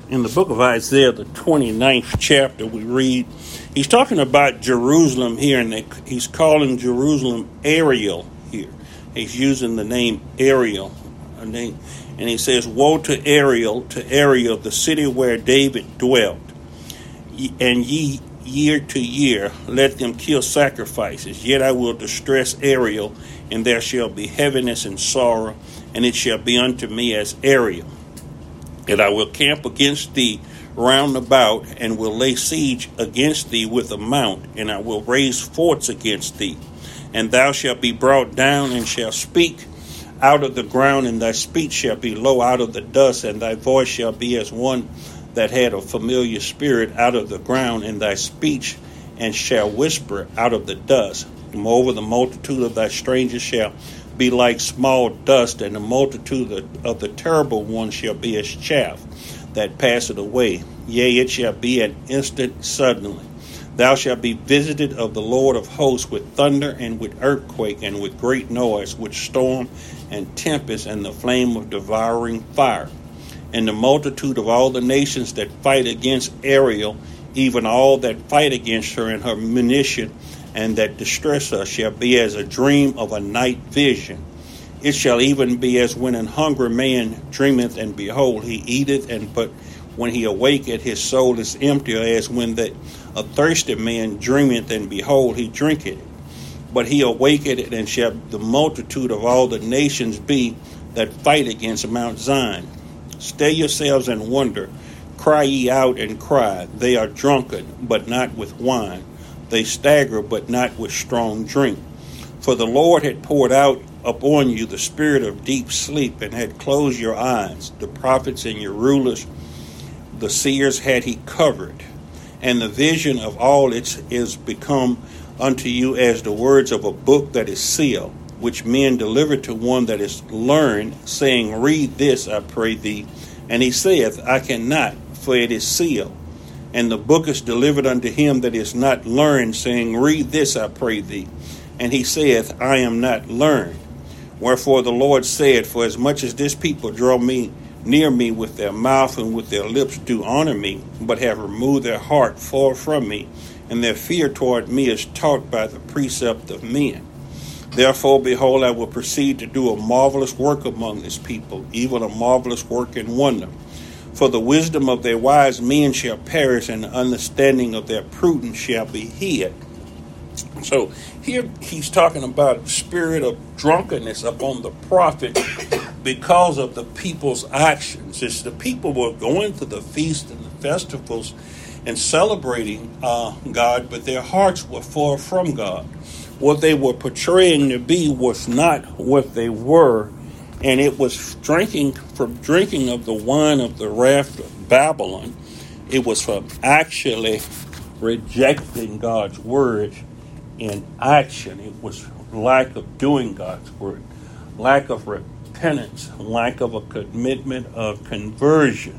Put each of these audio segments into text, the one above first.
In the book of Isaiah, the 29th chapter, we read, he's talking about Jerusalem here, and he's calling Jerusalem Ariel here. He's using the name Ariel, and he says, "Woe to Ariel, the city where David dwelt. And ye year to year, let them kill sacrifices. Yet I will distress Ariel, and there shall be heaviness and sorrow, and it shall be unto me as Ariel. And I will camp against thee round about, and will lay siege against thee with a mount, and I will raise forts against thee. And thou shalt be brought down, and shalt speak out of the ground, and thy speech shall be low out of the dust, and thy voice shall be as one that had a familiar spirit out of the ground, and thy speech and shall whisper out of the dust. Moreover, the multitude of thy strangers shall be like small dust, and the multitude of the terrible one shall be as chaff that passeth away. Yea, it shall be an instant suddenly. Thou shalt be visited of the Lord of hosts with thunder and with earthquake and with great noise, with storm and tempest and the flame of devouring fire. And the multitude of all the nations that fight against Ariel, even all that fight against her and her munition, and that distress us, shall be as a dream of a night vision. It shall even be as when an hungry man dreameth, and behold, he eateth, but when he awaketh, his soul is empty, as when a thirsty man dreameth, and behold, he drinketh. But he awaketh, and shall the multitude of all the nations be that fight against Mount Zion. Stay yourselves and wonder. Cry ye out and cry. They are drunken, but not with wine. They stagger, but not with strong drink. For the Lord had poured out upon you the spirit of deep sleep, and had closed your eyes. The prophets and your rulers, the seers had he covered. And the vision of all its is become unto you as the words of a book that is sealed, which men deliver to one that is learned, saying, Read this, I pray thee. And he saith, I cannot, for it is sealed. And the book is delivered unto him that is not learned, saying, Read this, I pray thee. And he saith, I am not learned. Wherefore the Lord said, For as much as this people draw me near me with their mouth and with their lips do honor me, but have removed their heart far from me, and their fear toward me is taught by the precept of men. Therefore, behold, I will proceed to do a marvelous work among this people, even a marvelous work and wonder. For the wisdom of their wise men shall perish, and the understanding of their prudence shall be hid. So here he's talking about spirit of drunkenness upon the prophet because of the people's actions. It's the people were going to the feasts and the festivals and celebrating God, but their hearts were far from God. What they were portraying to be was not what they were, and it was drinking of the wine of the wrath of Babylon. It was from actually rejecting God's word in action. It was lack of doing God's word, lack of repentance, lack of a commitment of conversion.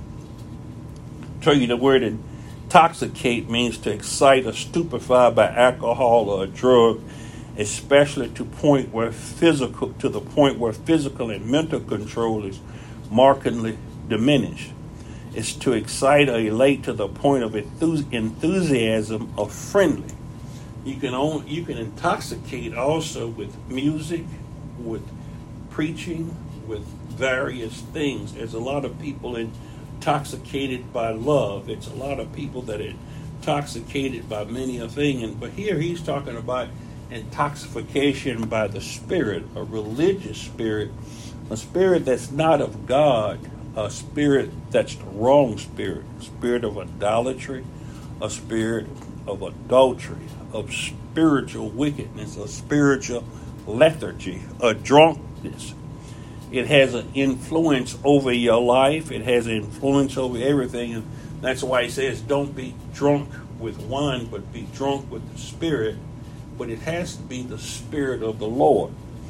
I tell you, the word intoxicate means to excite or stupefy by alcohol or a drug, especially to the point where physical and mental control is markedly diminished. It's to excite or elate to the point of enthusiasm or friendly. You can intoxicate also with music, with preaching, with various things. There's a lot of people intoxicated by love. It's a lot of people that are intoxicated by many a thing. But here he's talking about intoxication by the spirit, a religious spirit, a spirit that's not of God, a spirit that's the wrong spirit, a spirit of idolatry, a spirit of adultery, of spiritual wickedness, a spiritual lethargy, a drunkenness. It has an influence over your life. It has an influence over everything. And that's why he says, don't be drunk with wine, but be drunk with the Spirit. But it has to be the Spirit of the Lord.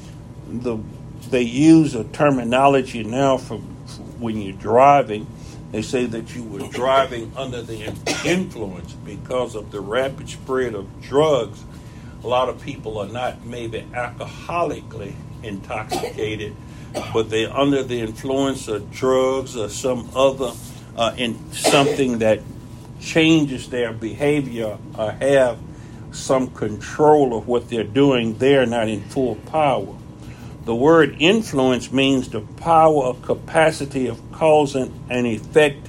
They use a terminology now for when you're driving. They say that you were driving under the influence because of the rapid spread of drugs. A lot of people are not maybe alcoholically intoxicated, but they're under the influence of drugs or some other in something that changes their behavior or have some control of what they're doing, they're not in full power. The word influence means the power or capacity of causing an effect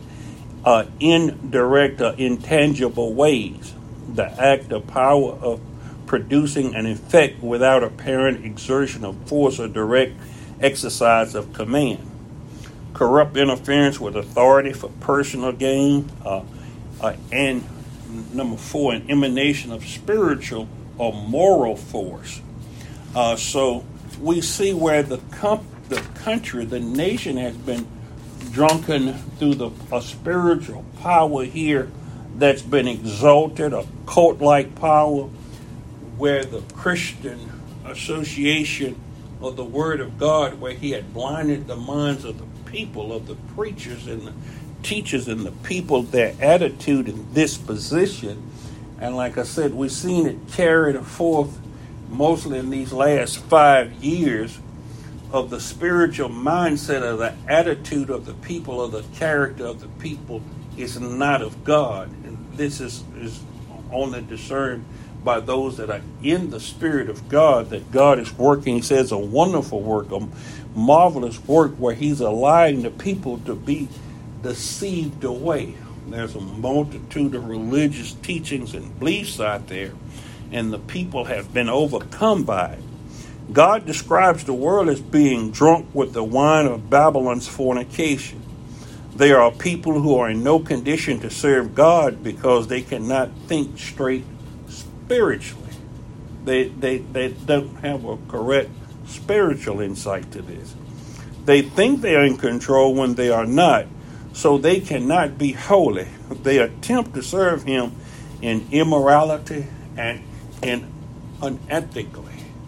indirect or intangible ways. The act or power of producing an effect without apparent exertion of force or direct exercise of command. Corrupt interference with authority for personal gain. And number 4, an emanation of spiritual or moral force. So we see where the country, the nation has been drunken through a spiritual power here that's been exalted, a cult-like power, where the Christian association of the Word of God, where he had blinded the minds of the people, of the preachers and the teachers and the people, their attitude and disposition. And like I said, we've seen it carried forth mostly in these last 5 years, of the spiritual mindset, of the attitude of the people, of the character of the people is not of God. And this is only discerned by those that are in the Spirit of God, that God is working. He says a wonderful work, a marvelous work, where he's allowing the people to be deceived away. There's a multitude of religious teachings and beliefs out there, and the people have been overcome by it. God describes the world as being drunk with the wine of Babylon's fornication. There are people who are in no condition to serve God because they cannot think straight spiritually. They don't have a correct spiritual insight to this. They think they are in control when they are not, so they cannot be holy. They attempt to serve him in immorality and unethically.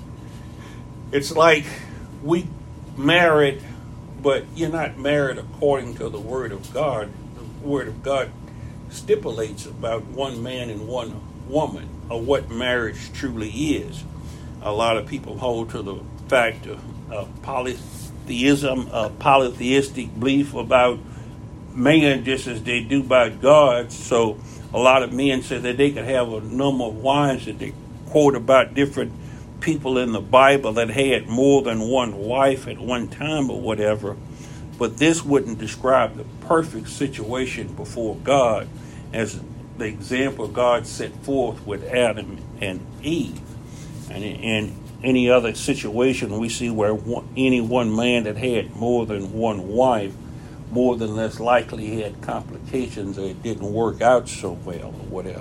It's like we married, but you're not married according to the Word of God. The Word of God stipulates about one man and one woman, or what marriage truly is. A lot of people hold to the fact of polytheism, polytheistic belief about man just as they do about God. So a lot of men say that they could have a number of wives, that they quote about different people in the Bible that had more than one wife at one time or whatever. But this wouldn't describe the perfect situation before God, as the example God set forth with Adam and Eve. And in any other situation we see where any one man that had more than one wife, more than less likely he had complications, or it didn't work out so well or whatever.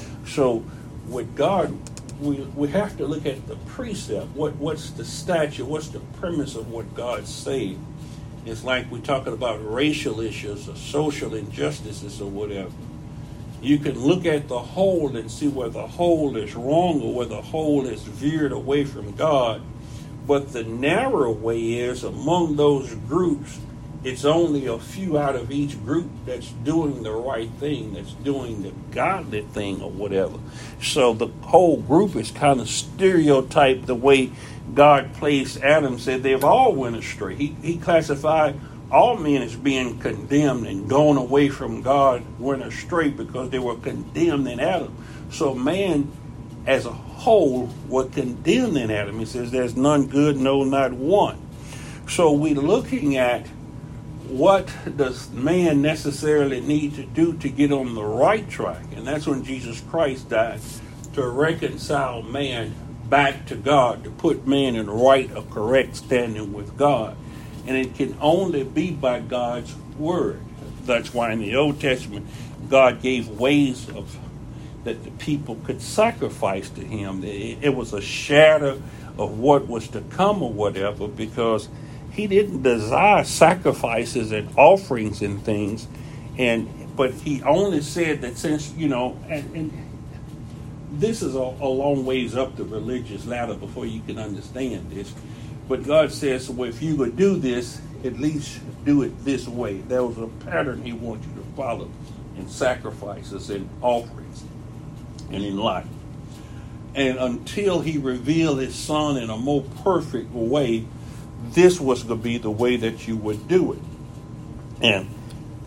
So with God, we have to look at the precept. What's the statute? What's the premise of what God said? It's like we're talking about racial issues or social injustices or whatever. You can look at the whole and see where the whole is wrong or where the whole is veered away from God. But the narrow way is, among those groups, it's only a few out of each group that's doing the right thing, that's doing the godly thing or whatever. So the whole group is kind of stereotyped the way God placed Adam, said they've all went astray. He classified all men as being condemned and gone away from God, went astray because they were condemned in Adam. So man as a whole were condemned in Adam. He says there's none good, no, not one. So we're looking at what does man necessarily need to do to get on the right track? And that's when Jesus Christ died, to reconcile man back to God, to put man in right or correct standing with God. And it can only be by God's word. That's why in the Old Testament, God gave ways of that the people could sacrifice to him. It was a shadow of what was to come or whatever, because he didn't desire sacrifices and offerings and things, but he only said that since, and this is a long ways up the religious ladder before you can understand this. But God says, well, if you would do this, at least do it this way. There was a pattern he wanted you to follow in sacrifices and offerings and in life. And until he revealed his son in a more perfect way, this was going to be the way that you would do it. And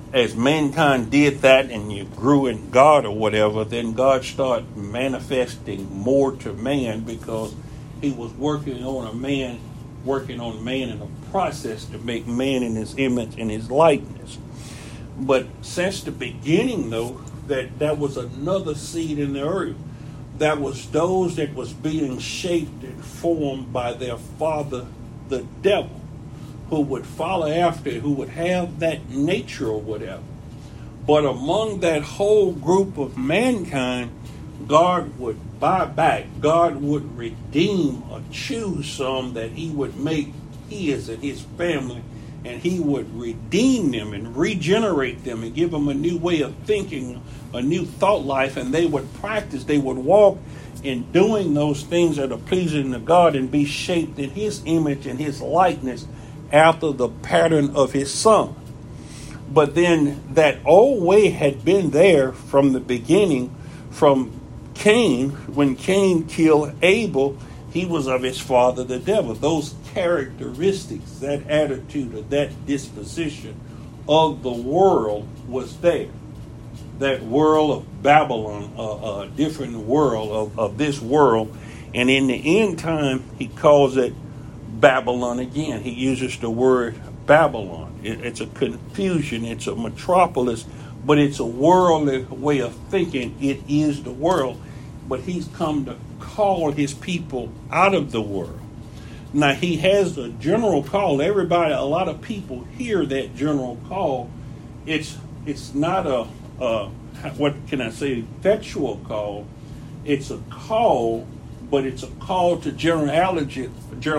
as mankind did that and you grew in God or whatever, then God started manifesting more to man because he was working on man in a process to make man in his image and his likeness. But since the beginning, though, that was another seed in the earth. That was those that was being shaped and formed by their father, the devil, who would follow after, who would have that nature or whatever. But among that whole group of mankind, God would buy back, God would redeem or choose some that he would make his and his family, and he would redeem them and regenerate them and give them a new way of thinking, a new thought life, and they would practice, they would walk in doing those things that are pleasing to God and be shaped in his image and his likeness after the pattern of his son. But then that old way had been there from the beginning, from Cain. When Cain killed Abel, he was of his father the devil. Those characteristics, that attitude, or that disposition of the world was there. That world of Babylon, a different world of this world. And in the end time, he calls it Babylon again. He uses the word Babylon. It's a confusion. It's a metropolis, but it's a worldly way of thinking. It is the world. But he's come to call his people out of the world. Now, he has a general call. Everybody, a lot of people hear that general call. It's not a what can I say, effectual call. It's a call, but it's a call to generality.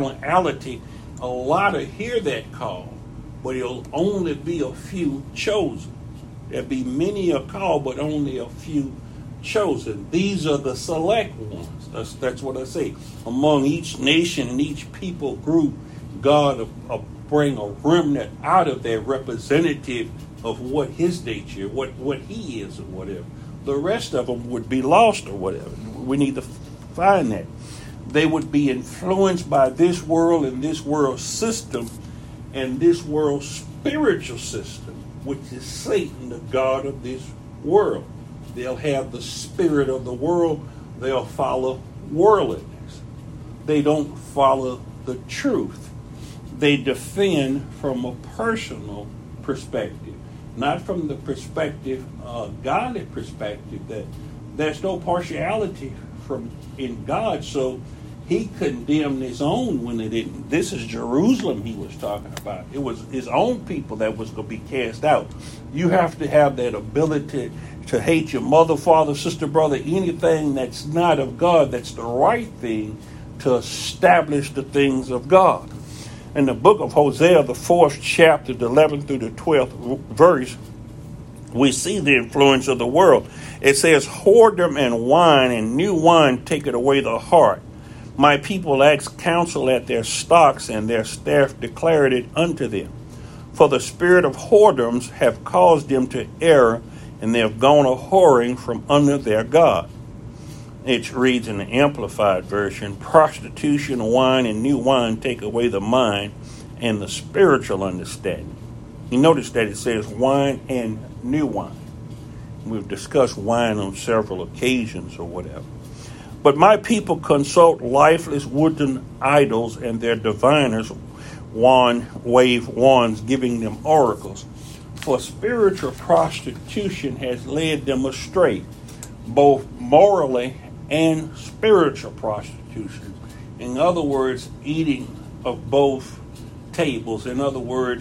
A lot of hear that call, but it'll only be a few chosen. There'll be many a call, but only a few chosen. These are the select ones. That's what I say. Among each nation and each people group, God will bring a remnant out of their representative of what his nature, what he is or whatever. The rest of them would be lost or whatever. We need to find that. They would be influenced by this world and this world system and this world spiritual system, which is Satan, the god of this world. They'll have the spirit of the world. They'll follow worldliness. They don't follow the truth. They defend from a personal perspective, not from the perspective, godly perspective, that there's no partiality in God. So he condemned his own when they didn't. This is Jerusalem he was talking about. It was his own people that was going to be cast out. You have to have that ability to hate your mother, father, sister, brother, anything that's not of God, that's the right thing to establish the things of God. In the book of Hosea, the 4th chapter, the 11th through the 12th verse, we see the influence of the world. It says, whoredom and wine and new wine taketh away the heart. My people ask counsel at their stocks, and their staff declared it unto them. For the spirit of whoredoms have caused them to err, and they have gone a-whoring from under their God. It reads in the Amplified Version, prostitution, wine, and new wine take away the mind and the spiritual understanding. You notice that it says wine and new wine. We've discussed wine on several occasions or whatever. But my people consult lifeless wooden idols, and their diviners wave wands, giving them oracles. For spiritual prostitution has led them astray, both morally and spiritual prostitution. In other words, eating of both tables. In other words,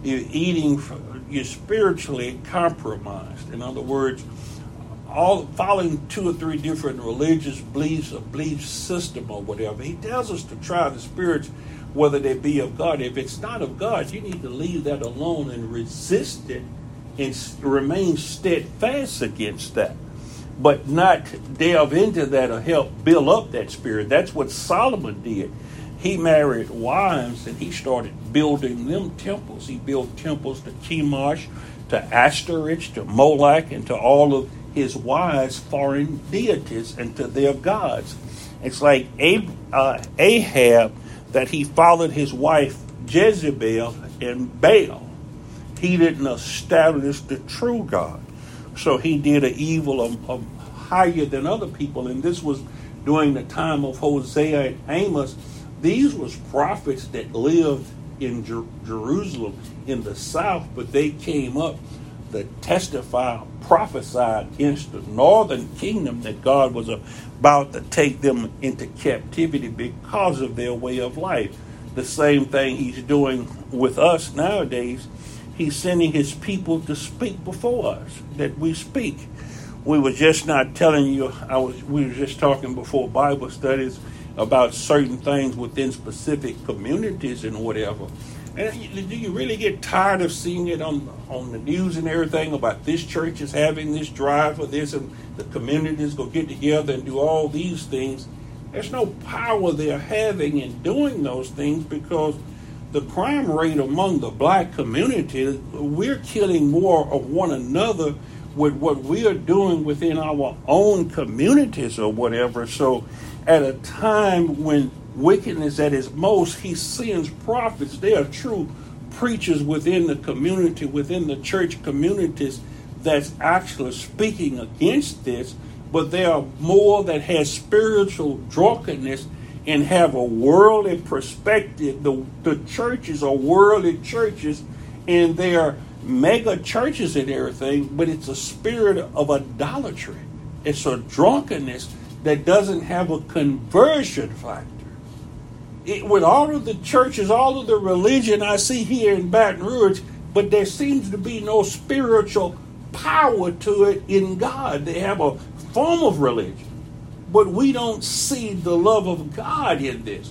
you're spiritually compromised. In other words, all following 2 or 3 different religious beliefs or belief system or whatever. He tells us to try the spirits, whether they be of God. If it's not of God, you need to leave that alone and resist it and remain steadfast against that. But not delve into that or help build up that spirit. That's what Solomon did. He married wives and he started building them temples. He built temples to Chemosh, to Ashtoreth, to Moloch, and to all of his wives' foreign deities and to their gods. It's like Ahab, that he followed his wife Jezebel and Baal. He didn't establish the true God. So he did an evil of higher than other people. And this was during the time of Hosea and Amos. These was prophets that lived in Jerusalem in the south, but they came up to testify, prophesied against the northern kingdom that God was about to take them into captivity because of their way of life. The same thing he's doing with us nowadays. He's sending his people to speak before us, that we speak. We were just not telling you, we were just talking before Bible studies about certain things within specific communities and whatever. And do you really get tired of seeing it on the news and everything about this church is having this drive for this and the communities go get together and do all these things? There's no power they're having in doing those things because the crime rate among the black community, we're killing more of one another with what we are doing within our own communities or whatever. So at a time when wickedness at its most, he sends prophets. They are true preachers within the community, within the church communities that's actually speaking against this. But there are more that has spiritual drunkenness and have a worldly perspective. The churches are worldly churches, and they are mega churches and everything, but it's a spirit of idolatry. It's a drunkenness that doesn't have a conversion factor. With all of the churches, all of the religion I see here in Baton Rouge, but there seems to be no spiritual power to it in God. They have a form of religion, but we don't see the love of God in this.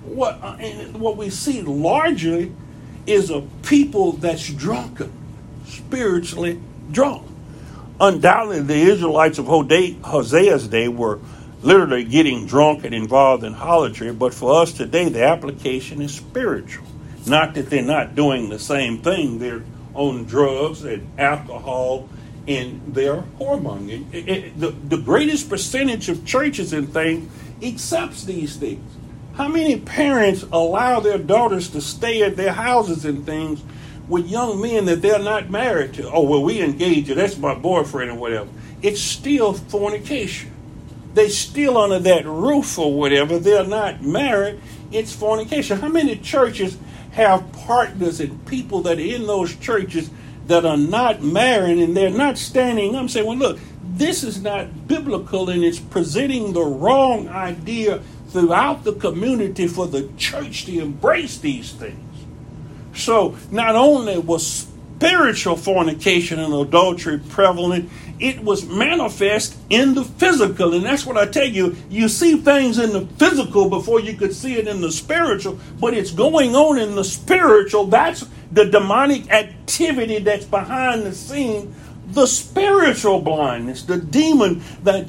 What we see largely is a people that's drunken, spiritually drunk. Undoubtedly, the Israelites of Hosea's day were literally getting drunk and involved in harlotry, but for us today, the application is spiritual. Not that they're not doing the same thing. They're on drugs and alcohol and they're whoremongering. The greatest percentage of churches and things accepts these things. How many parents allow their daughters to stay at their houses and things with young men that they're not married to? Oh, well, we engage, that's my boyfriend or whatever. It's still fornication. They still under that roof or whatever. They're not married. It's fornication. How many churches have partners and people that are in those churches that are not married and they're not standing up and saying, well, look, this is not biblical and it's presenting the wrong idea throughout the community for the church to embrace these things. So not only was spiritual fornication and adultery prevalent, it was manifest in the physical. And that's what I tell you. You see things in the physical before you could see it in the spiritual, but it's going on in the spiritual. That's the demonic activity that's behind the scene. The spiritual blindness, the demon,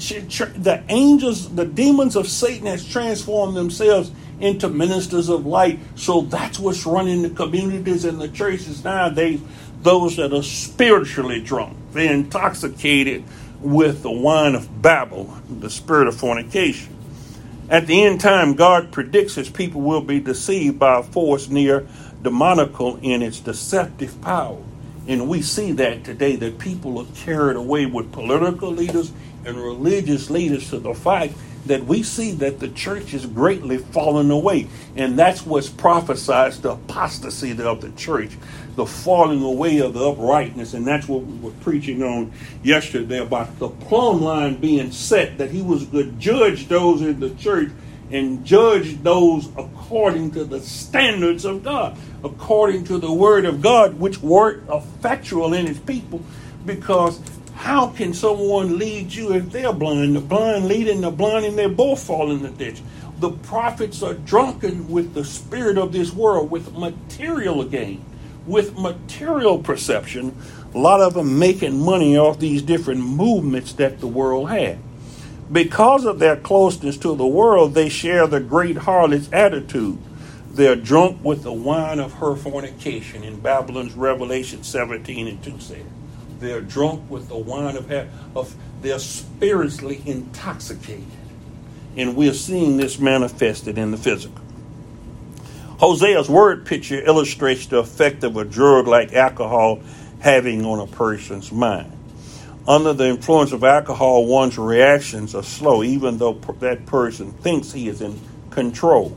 the angels, the demons of Satan has transformed themselves into ministers of light. So that's what's running the communities and the churches nowadays. Those that are spiritually drunk, they're intoxicated with the wine of Babel, the spirit of fornication. At the end time, God predicts his people will be deceived by a force near demonical in its deceptive power. And we see that today, that people are carried away with political leaders and religious leaders to the fact that we see that the church is greatly fallen away. And that's what's prophesied, the apostasy of the church, the falling away of the uprightness. And that's what we were preaching on yesterday about the plumb line being set, that he was going to judge those in the church and judge those according to the standards of God, according to the word of God, which were effectual in his people. Because how can someone lead you if they're blind? The blind leading the blind, and they both fall in the ditch. The prophets are drunken with the spirit of this world, with material gain, with material perception. A lot of them making money off these different movements that the world had. Because of their closeness to the world, they share the great harlot's attitude. They're drunk with the wine of her fornication. In Babylon's Revelation 17:2 said, they're drunk with the wine of they're spiritually intoxicated. And we're seeing this manifested in the physical. Hosea's word picture illustrates the effect of a drug like alcohol having on a person's mind. Under the influence of alcohol, one's reactions are slow, even though that person thinks he is in control.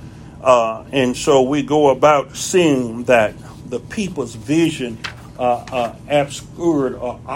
And so we go about seeing that the people's vision obscured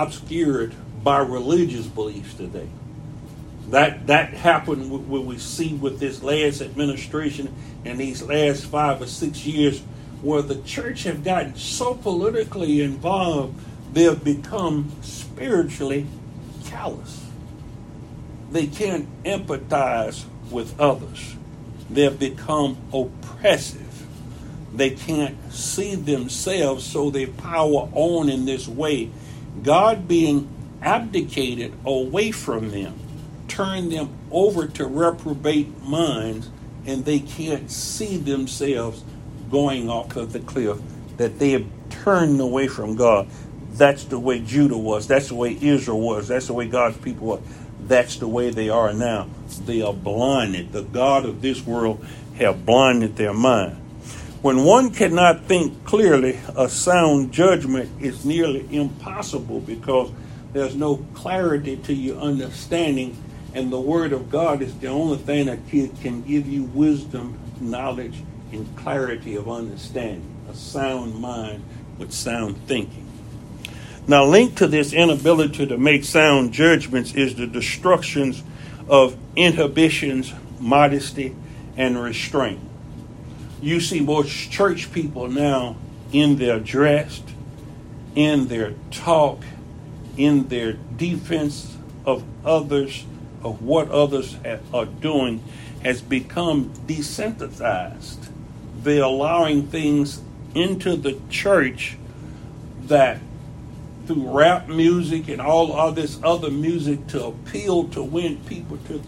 by religious beliefs today. That happened what we see with this last administration and these last 5 or 6 years, where the church have gotten so politically involved, they have become spiritually callous. They can't empathize with others. They have become oppressive. They can't see themselves, so they power on in this way. God being abdicated away from them, turn them over to reprobate minds, and they can't see themselves going off of the cliff, that they have turned away from God. That's the way Judah was. That's the way Israel was. That's the way God's people were. That's the way they are now. They are blinded. The God of this world have blinded their mind. When one cannot think clearly, a sound judgment is nearly impossible, because there's no clarity to your understanding, and the Word of God is the only thing that can give you wisdom, knowledge, and clarity of understanding. A sound mind with sound thinking. Now, linked to this inability to make sound judgments is the destructions of inhibitions, modesty, and restraint. You see most church people now in their dress, in their talk, in their defense of others, of what others are doing, has become desensitized. They're allowing things into the church that, through rap music and all of this other music, to appeal to win people to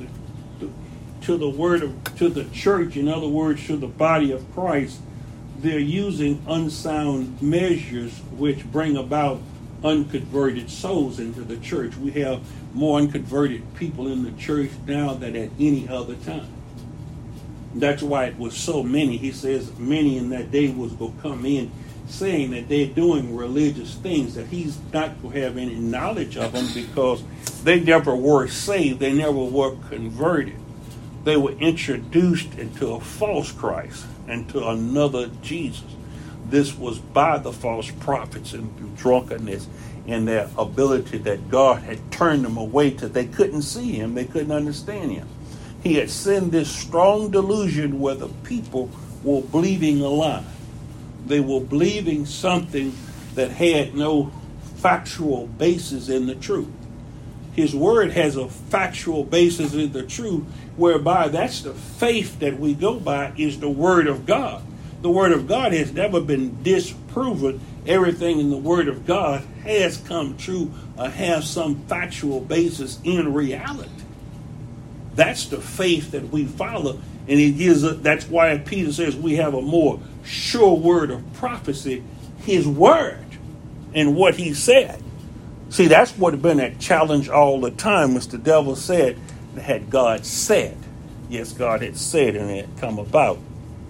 the church, in other words, to the body of Christ, they're using unsound measures which bring about unconverted souls into the church. We have more unconverted people in the church now than at any other time. That's why it was so many. He says many in that day was going to come in saying that they're doing religious things, that he's not going to have any knowledge of them, because they never were saved. They never were converted. They were introduced into a false Christ, into another Jesus. This was by the false prophets and through drunkenness and their ability that God had turned them away to. They couldn't see him. They couldn't understand him. He had sent this strong delusion where the people were believing a lie. They were believing something that had no factual basis in the truth. His word has a factual basis in the truth, whereby that's the faith that we go by, is the word of God. The word of God has never been disproven. Everything in the word of God has come true or has some factual basis in reality. That's the faith that we follow. And he gives us, that's why Peter says we have a more sure word of prophecy, his word and what he said. See, that's what had been a challenge all the time, which the devil said, had God said. Yes, God had said, and it had come about.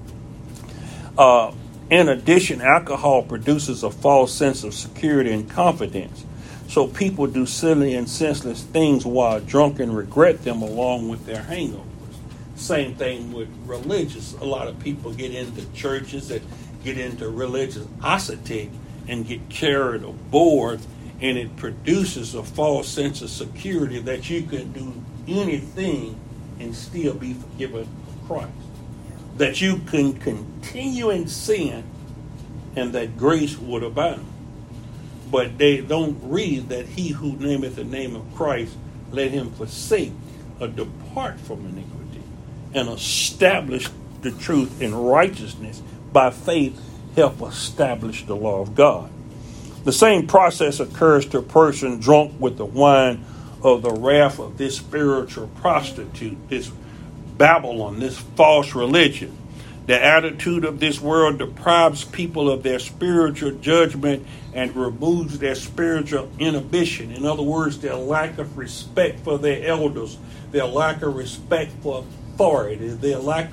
In addition, alcohol produces a false sense of security and confidence. So people do silly and senseless things while drunk and regret them along with their hangovers. Same thing with religious. A lot of people get into churches that get into religiosity and get carried aboard, and it produces a false sense of security that you can do anything and still be forgiven of Christ. That you can continue in sin and that grace would abound. But they don't read that he who nameth the name of Christ, let him forsake or depart from iniquity, and establish the truth in righteousness. By faith, help establish the law of God. The same process occurs to a person drunk with the wine of the wrath of this spiritual prostitute, this Babylon, this false religion. The attitude of this world deprives people of their spiritual judgment and removes their spiritual inhibition. In other words, their lack of respect for their elders, their lack of respect for authority, their lack of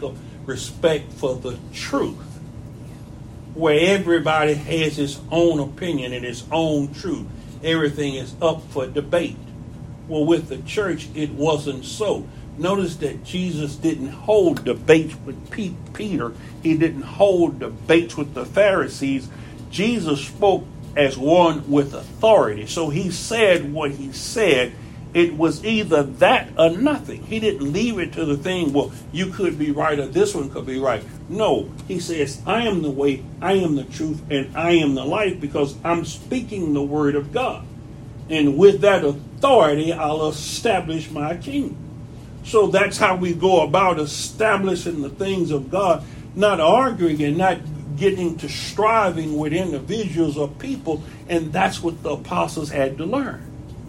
respect for the truth, where everybody has his own opinion and his own truth. Everything is up for debate. Well, with the church, it wasn't so. Notice that Jesus didn't hold debates with Peter. He didn't hold debates with the Pharisees. Jesus spoke as one with authority. So he said what he said. It was either that or nothing. He didn't leave it to the thing, well, you could be right or this one could be right. No, he says, I am the way, I am the truth, and I am the life, because I'm speaking the word of God. And with that authority, I'll establish my kingdom. So that's how we go about establishing the things of God, not arguing and not getting to striving with individuals or people. And that's what the apostles had to learn.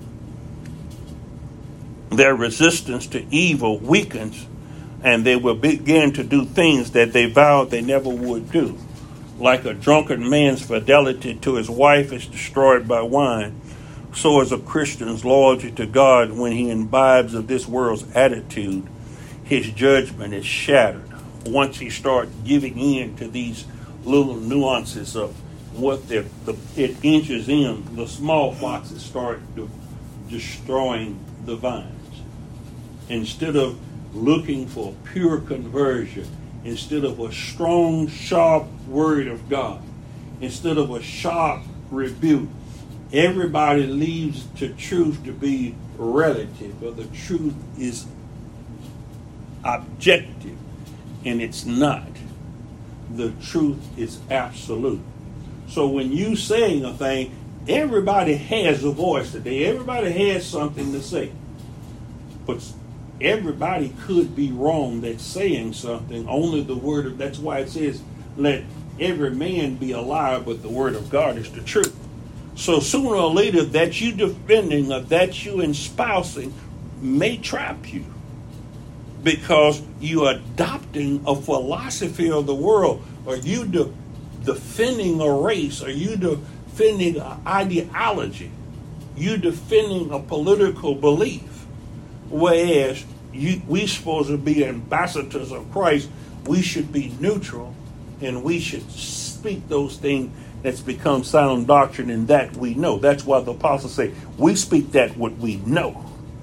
Their resistance to evil weakens, and they will begin to do things that they vowed they never would do. Like a drunken man's fidelity to his wife is destroyed by wine, so is a Christian's loyalty to God when he imbibes of this world's attitude. His judgment is shattered once he starts giving in to these little nuances of what it inches in. The small foxes start destroying the vines. Instead of looking for pure conversion, instead of a strong, sharp word of God, instead of a sharp rebuke, everybody leaves the truth to be relative, but the truth is objective, and it's not. The truth is absolute. So when you saying a thing, everybody has a voice today. Everybody has something to say. But everybody could be wrong that's saying something. Only the word of, that's why it says, let every man be a liar, but the word of God is the truth. So sooner or later, that you defending or that you espousing may trap you, because you're adopting a philosophy of the world, or you defending a race, or you defending an ideology, you defending a political belief. Whereas we supposed to be ambassadors of Christ, we should be neutral, and we should speak those things that's become sound doctrine and that we know. That's why the apostles say, we speak that what we know.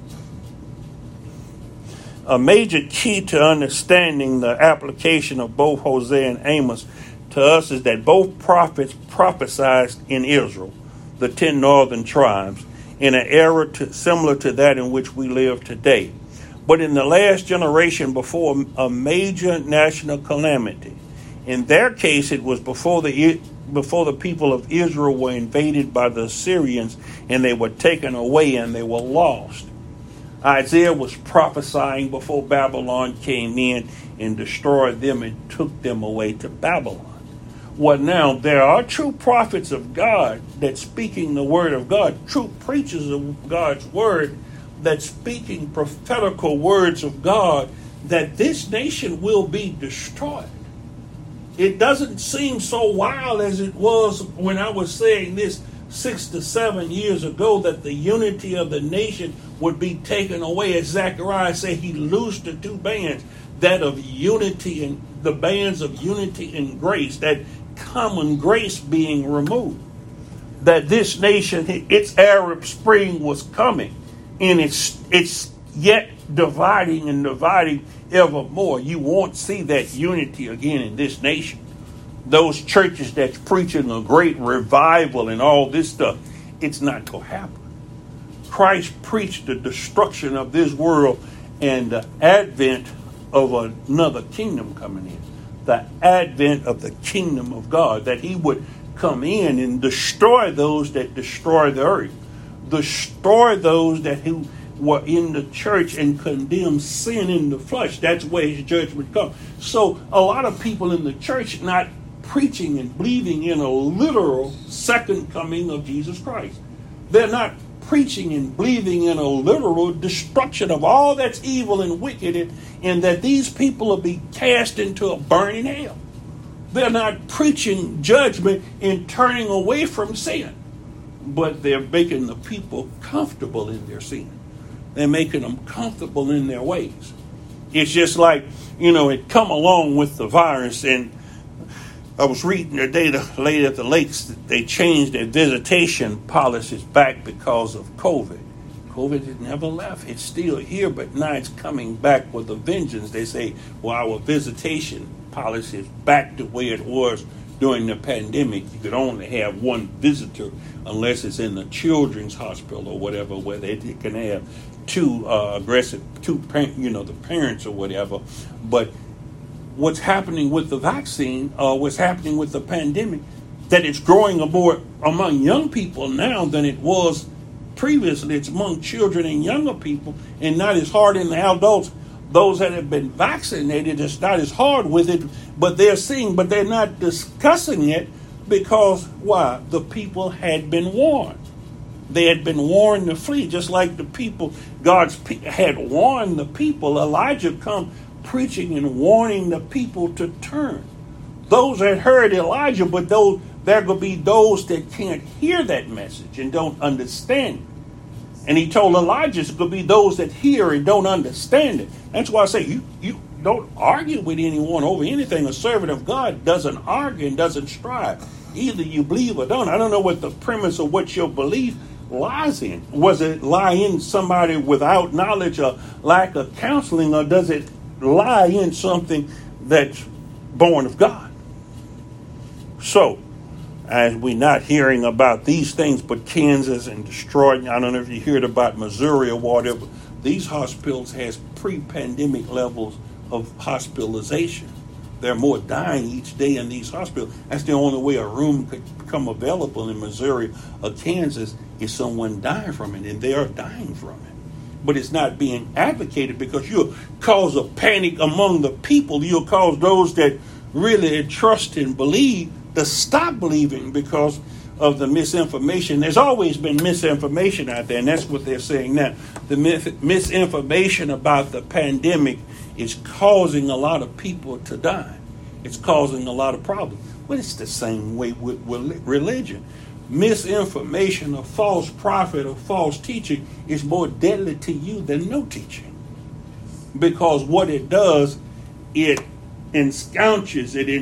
A major key to understanding the application of both Hosea and Amos to us is that both prophets prophesied in Israel, the 10 northern tribes, in an era similar to that in which we live today. But in the last generation before a major national calamity. In their case, it was before the people of Israel were invaded by the Assyrians, and they were taken away and they were lost. Isaiah was prophesying before Babylon came in and destroyed them and took them away to Babylon. Well, now, there are true prophets of God that speaking the word of God, true preachers of God's word that speaking prophetical words of God, that this nation will be destroyed. It doesn't seem so wild as it was when I was saying this 6 to 7 years ago, that the unity of the nation would be taken away. As Zechariah said, he loosed the two bands, that of unity and the bands of unity and grace, that common grace being removed. That this nation, its Arab Spring was coming, and it's yet dividing and dividing ever more. You won't see that unity again in this nation. Those churches that's preaching a great revival and all this stuff, it's not going to happen. Christ preached the destruction of this world and the advent of another kingdom coming in. The advent of the kingdom of God, that he would come in and destroy those that destroy the earth. Destroy those that who were in the church and condemn sin in the flesh. That's where his judgment comes. So a lot of people in the church not preaching and believing in a literal second coming of Jesus Christ. They're not preaching and believing in a literal destruction of all that's evil and wicked, and that these people will be cast into a burning hell. They're not preaching judgment and turning away from sin, but they're making the people comfortable in their sin. They're making them comfortable in their ways. It's just like, it come along with the virus. And I was reading today, the lady at the lakes, they changed their visitation policies back because of COVID. COVID has never left. It's still here, but now it's coming back with a vengeance. They say, well, our visitation policy is back to where it was during the pandemic. You could only have one visitor unless it's in the children's hospital or whatever, where they can have the parents or whatever. But what's happening with the vaccine, what's happening with the pandemic, that it's growing more among young people now than it was previously. It's among children and younger people, and not as hard in the adults. Those that have been vaccinated, it's not as hard with it, but they're not discussing it because, why? The people had been warned. They had been warned to flee, just like the people, had warned the people. Elijah come preaching and warning the people to turn. Those that heard Elijah, but there could be those that can't hear that message and don't understand it. And he told Elijah it could be those that hear and don't understand it. That's why I say you don't argue with anyone over anything. A servant of God doesn't argue and doesn't strive. Either you believe or don't. I don't know what the premise of what your belief lies in. Was it lie in somebody without knowledge or lack of counseling, or does it lie in something that's born of God? So, as we're not hearing about these things, but Kansas and destroying, I don't know if you heard about Missouri or whatever, these hospitals has pre-pandemic levels of hospitalization. There are more dying each day in these hospitals. That's the only way a room could become available in Missouri or Kansas is someone dying from it, and they are dying from it. But it's not being advocated because you'll cause a panic among the people. You'll cause those that really trust and believe to stop believing because of the misinformation. There's always been misinformation out there, and that's what they're saying now. The misinformation about the pandemic is causing a lot of people to die. It's causing a lot of problems. But it's the same way with religion. Misinformation, or false prophet, or false teaching is more deadly to you than no teaching. Because what it does, it ensconces it,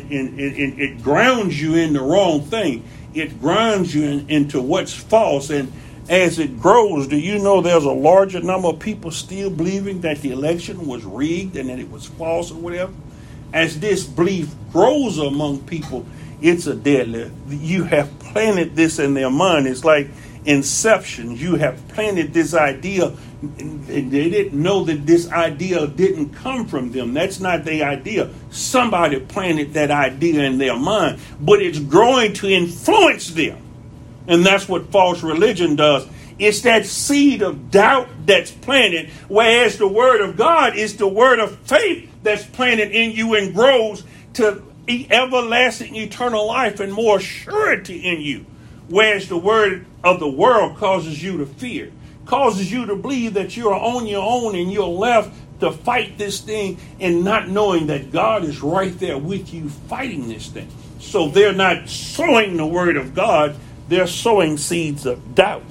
it grounds you in the wrong thing. It grounds you into what's false. And as it grows, do you know there's a larger number of people still believing that the election was rigged and that it was false or whatever? As this belief grows among people, it's a deadly. You have planted this in their mind. It's like inception. You have planted this idea, and they didn't know that this idea didn't come from them. That's not the idea. Somebody planted that idea in their mind, but it's growing to influence them. And that's what false religion does. It's that seed of doubt that's planted, whereas the word of God is the word of faith that's planted in you and grows to everlasting eternal life and more surety in you. Whereas the word of the world causes you to fear, causes you to believe that you are on your own and you're left to fight this thing and not knowing that God is right there with you fighting this thing. So they're not sowing the word of God, they're sowing seeds of doubt.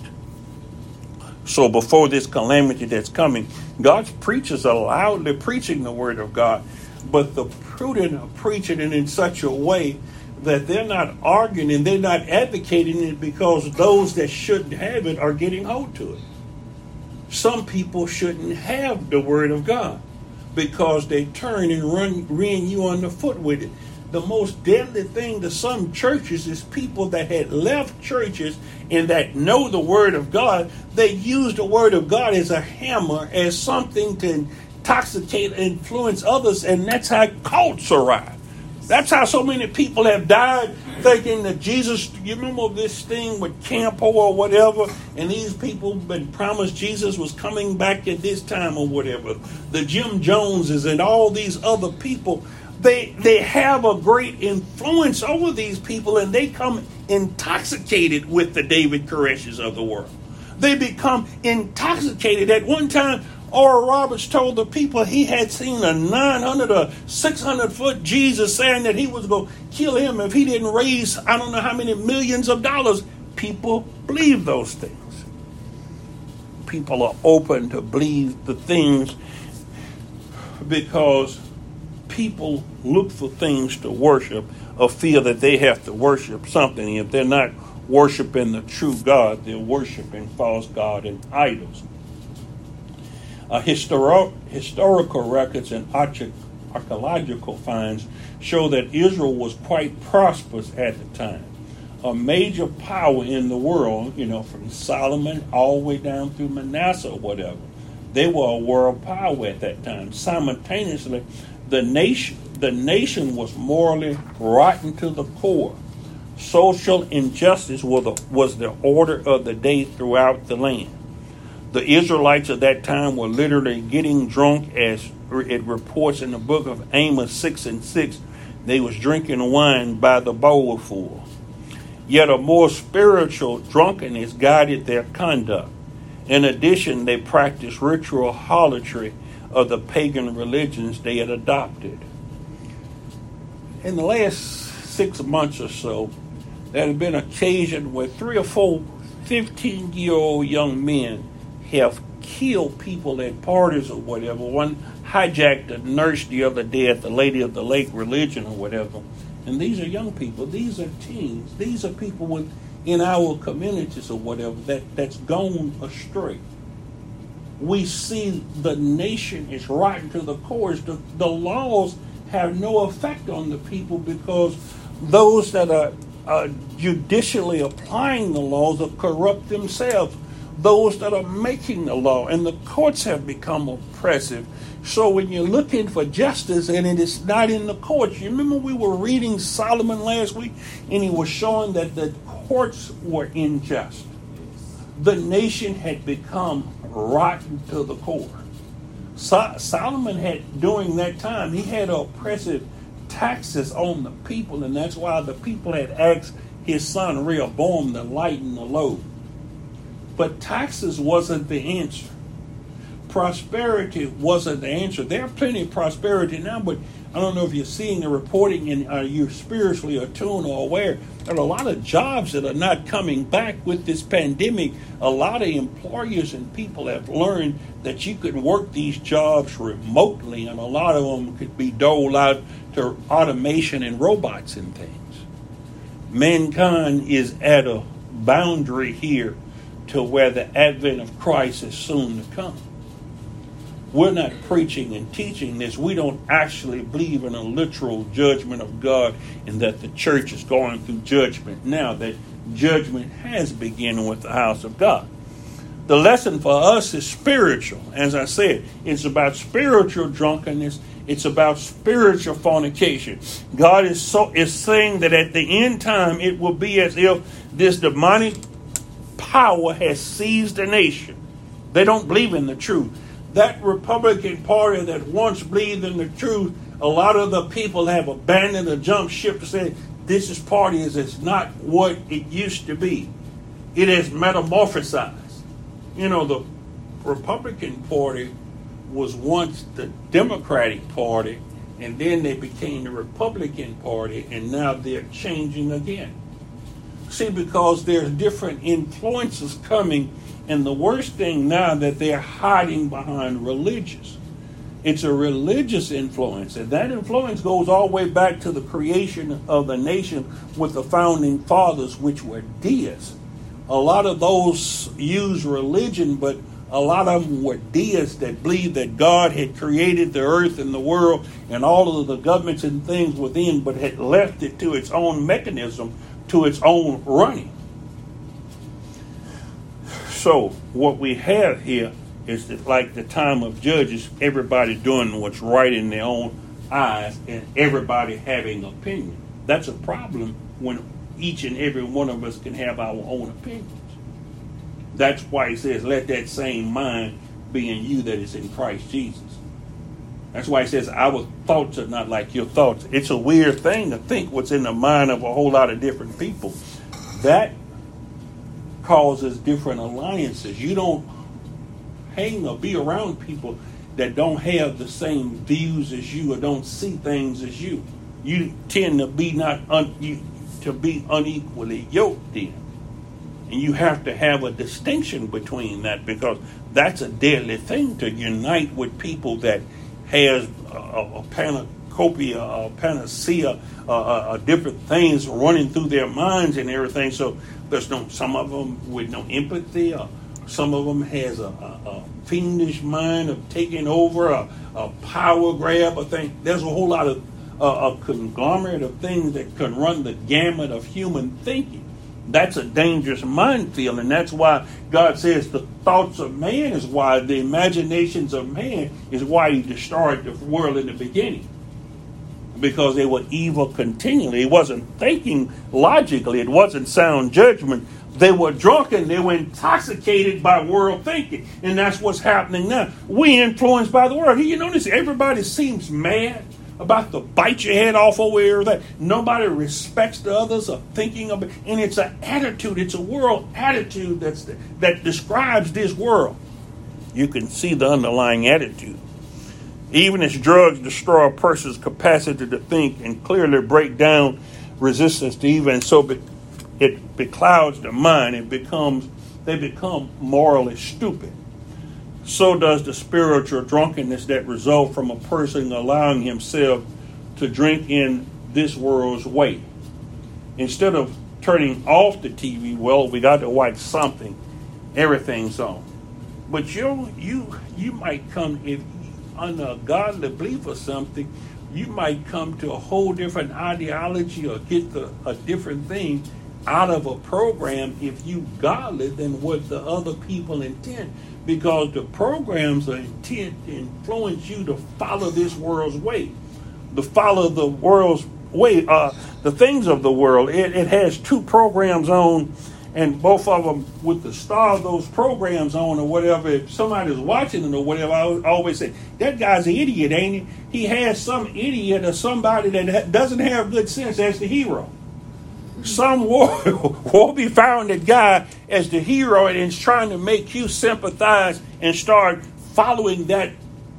So before this calamity that's coming, God's preachers are loudly preaching the word of God, but the prudent are preaching it in such a way that they're not arguing and they're not advocating it because those that shouldn't have it are getting hold to it. Some people shouldn't have the word of God because they turn and ring you on the foot with it. The most deadly thing to some churches is people that had left churches and that know the word of God. They use the word of God as a hammer, as something to intoxicate and influence others, and that's how cults arrive. That's how so many people have died thinking that Jesus, you remember this thing with Campo or whatever, and these people been promised Jesus was coming back at this time or whatever. The Jim Joneses and all these other people, they have a great influence over these people, and they come intoxicated with the David Koreshes of the world. They become intoxicated. At one time, Oral Roberts told the people he had seen a 900 or 600 foot Jesus saying that he was going to kill him if he didn't raise I don't know how many millions of dollars. People believe those things. People are open to believe the things because people look for things to worship or feel that they have to worship something. If they're not worshiping the true God, they're worshiping false God and idols. Historical records and archaeological finds show that Israel was quite prosperous at the time. A major power in the world, from Solomon all the way down through Manasseh or whatever. They were a world power at that time. Simultaneously, the nation was morally rotten to the core. Social injustice was the order of the day throughout the land. The Israelites of that time were literally getting drunk, as it reports in the book of Amos 6:6. They was drinking wine by the bowlful. Yet a more spiritual drunkenness guided their conduct. In addition, they practiced ritual harlotry of the pagan religions they had adopted. In the last 6 months or so, there have been occasions where 3 or 4 15-year-old young men have killed people at parties or whatever. One hijacked a nurse the other day at the Lady of the Lake religion or whatever. And these are young people. These are teens. These are people in our communities or whatever that's gone astray. We see the nation is rotten to the core. The laws have no effect on the people because those that are judicially applying the laws are corrupt themselves. Those that are making the law, and the courts have become oppressive. So when you're looking for justice and it is not in the courts, you remember we were reading Solomon last week and he was showing that the courts were unjust. The nation had become rotten to the core. Solomon had, during that time, he had oppressive taxes on the people, and that's why the people had asked his son Rehoboam to lighten the load. But taxes wasn't the answer. Prosperity wasn't the answer. There are plenty of prosperity now, but I don't know if you're seeing the reporting and are you spiritually attuned or aware. There are a lot of jobs that are not coming back with this pandemic. A lot of employers and people have learned that you can work these jobs remotely, and a lot of them could be doled out to automation and robots and things. Mankind is at a boundary here to where the advent of Christ is soon to come. We're not preaching and teaching this. We don't actually believe in a literal judgment of God and that the church is going through judgment now, that judgment has begun with the house of God. The lesson for us is spiritual. As I said, it's about spiritual drunkenness. It's about spiritual fornication. God is saying that at the end time, it will be as if this demonic power has seized the nation. They don't believe in the truth. That Republican Party that once believed in the truth, a lot of the people have abandoned the jump ship to say this party is not what it used to be. It has metamorphosized. The Republican Party was once the Democratic Party, and then they became the Republican Party, and now they're changing again. See, because there's different influences coming, and the worst thing now that they're hiding behind religious. It's a religious influence, and that influence goes all the way back to the creation of the nation with the founding fathers, which were deists. A lot of those use religion, but a lot of them were deists that believed that God had created the earth and the world and all of the governments and things within, but had left it to its own mechanism, to its own running. So what we have here is that, like the time of Judges, everybody doing what's right in their own eyes and everybody having opinion. That's a problem when each and every one of us can have our own opinions. That's why he says, let that same mind be in you that is in Christ Jesus. That's why he says, our thoughts are not like your thoughts. It's a weird thing to think what's in the mind of a whole lot of different people. That causes different alliances. You don't hang or be around people that don't have the same views as you or don't see things as you. You tend to be to be unequally yoked then. And you have to have a distinction between that, because that's a deadly thing, to unite with people that has a panacopia, a panacea, different things running through their minds and everything. So there's some of them with no empathy. Some of them has a fiendish mind of taking over, a power grab, a thing. There's a whole lot of a conglomerate of things that can run the gamut of human thinking. That's a dangerous minefield, and that's why God says the thoughts of man is why, the imaginations of man is why he destroyed the world in the beginning. Because they were evil continually. He wasn't thinking logically. It wasn't sound judgment. They were drunken. They were intoxicated by world thinking. And that's what's happening now. We influenced by the world. You notice everybody seems mad about to bite your head off over everything. Nobody respects the others or thinking of it. And it's an attitude. It's a world attitude that describes this world. You can see the underlying attitude. Even as drugs destroy a person's capacity to think and clearly break down resistance to evil, and so it beclouds the mind, they become morally stupid. So does the spiritual drunkenness that results from a person allowing himself to drink in this world's way. Instead of turning off the TV, well, we got to watch something. Everything's on. But you might come, if under a godly belief or something, you might come to a whole different ideology or get a different thing out of a program if you godly than what the other people intend, because the programs are intent to influence you to follow this world's way, to follow the world's way, the things of the world. It has two programs on, and both of them with the star of those programs on or whatever. If somebody's watching it or whatever, I always say, that guy's an idiot, ain't he? He has some idiot or somebody that doesn't have good sense as the hero. Some will be found that guy as the hero and is trying to make you sympathize and start following that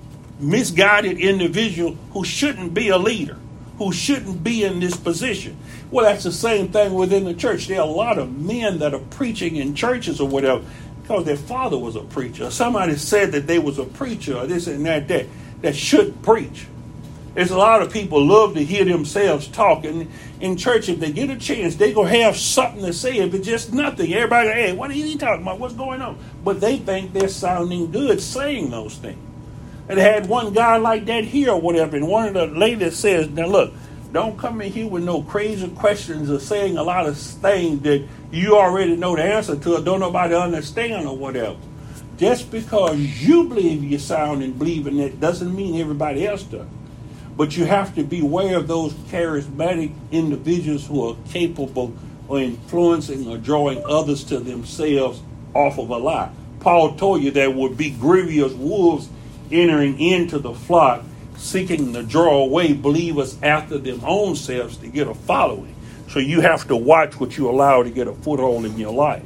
misguided individual who shouldn't be a leader, who shouldn't be in this position. Well, that's the same thing within the church. There are a lot of men that are preaching in churches or whatever because their father was a preacher. Somebody said that they was a preacher or this and that should preach. There's a lot of people love to hear themselves talk. And in church, if they get a chance, they going to have something to say. If it's just nothing, everybody, hey, what are you talking about? What's going on? But they think they're sounding good saying those things. And they had one guy like that here or whatever. And one of the ladies says, now look, don't come in here with no crazy questions or saying a lot of things that you already know the answer to or don't nobody understand or whatever. Just because you believe you sound and believe in it doesn't mean everybody else does. But you have to be aware of those charismatic individuals who are capable of influencing or drawing others to themselves off of a lie. Paul told you there would be grievous wolves entering into the flock, seeking to draw away believers after their own selves to get a following. So you have to watch what you allow to get a foothold in your life.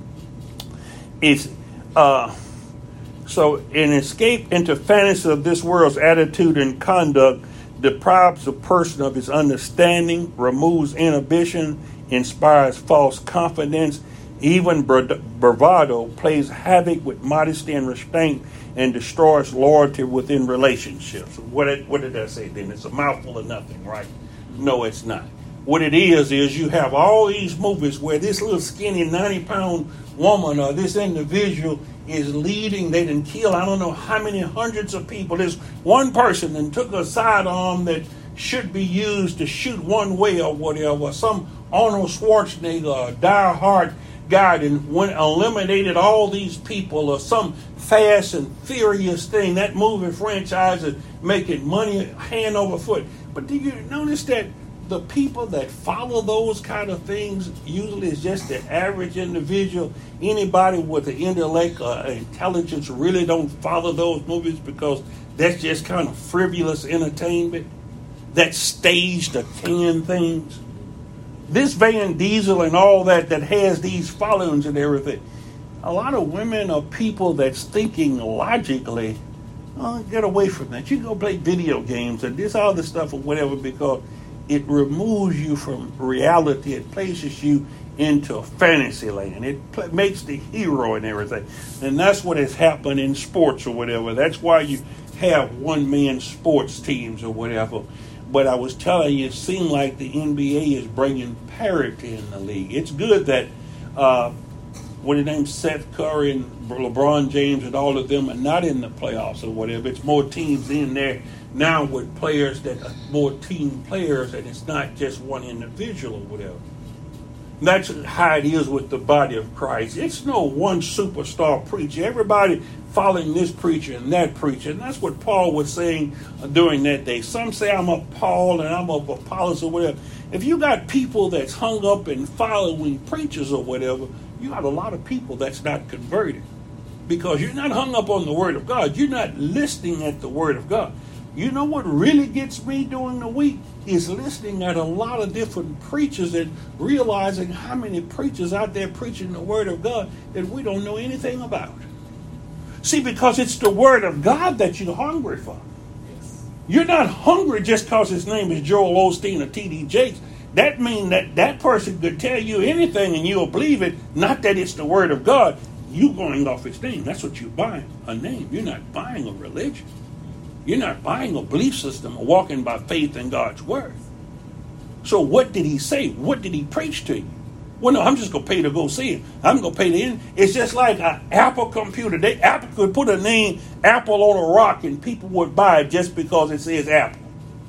So an escape into fantasy of this world's attitude and conduct deprives a person of his understanding, removes inhibition, inspires false confidence, even bravado, plays havoc with modesty and restraint, and destroys loyalty within relationships. What did I say then? It's a mouthful of nothing, right? No, it's not. What it is you have all these movies where this little skinny 90-pound woman or this individual is leading. They didn't kill I don't know how many hundreds of people. There's one person that took a sidearm that should be used to shoot one way or whatever. Some Arnold Schwarzenegger, die-hard guy that went eliminated all these people, or some Fast and Furious thing. That movie franchise is making money hand over foot. But do you notice that the people that follow those kind of things usually is just the average individual? Anybody with an intellect or intelligence really don't follow those movies because that's just kind of frivolous entertainment. That's staged or canned things. This Van Diesel and all that has these followings and everything. A lot of women are people that's thinking logically. Oh, get away from that. You go play video games and this other stuff or whatever, because it removes you from reality. It places you into fantasy land. It makes the hero and everything. And that's what has happened in sports or whatever. That's why you have one-man sports teams or whatever. But I was telling you, it seemed like the NBA is bringing parity in the league. It's good that, what his name, Seth Curry and LeBron James and all of them are not in the playoffs or whatever. It's more teams in there now with players that are more team players, and it's not just one individual or whatever. That's how it is with the body of Christ. It's no one superstar preacher. Everybody following this preacher and that preacher. And that's what Paul was saying during that day. Some say I'm of Paul and I'm of Apollos or whatever. If you got people that's hung up in following preachers or whatever, you got a lot of people that's not converted. Because you're not hung up on the Word of God. You're not listening at the Word of God. You know what really gets me during the week is listening at a lot of different preachers and realizing how many preachers out there preaching the Word of God that we don't know anything about. See, because it's the Word of God that you're hungry for. Yes. You're not hungry just because his name is Joel Osteen or T.D. Jakes. That means that person could tell you anything and you'll believe it, not that it's the Word of God. You're going off its name. That's what you're buying, a name. You're not buying a religion. You're not buying a belief system or walking by faith in God's Word. So what did he say? What did he preach to you? Well, no, I'm just going to pay to go see it. I'm going to pay to end. It's just like an Apple computer. Apple could put a name, Apple, on a rock, and people would buy it just because it says Apple.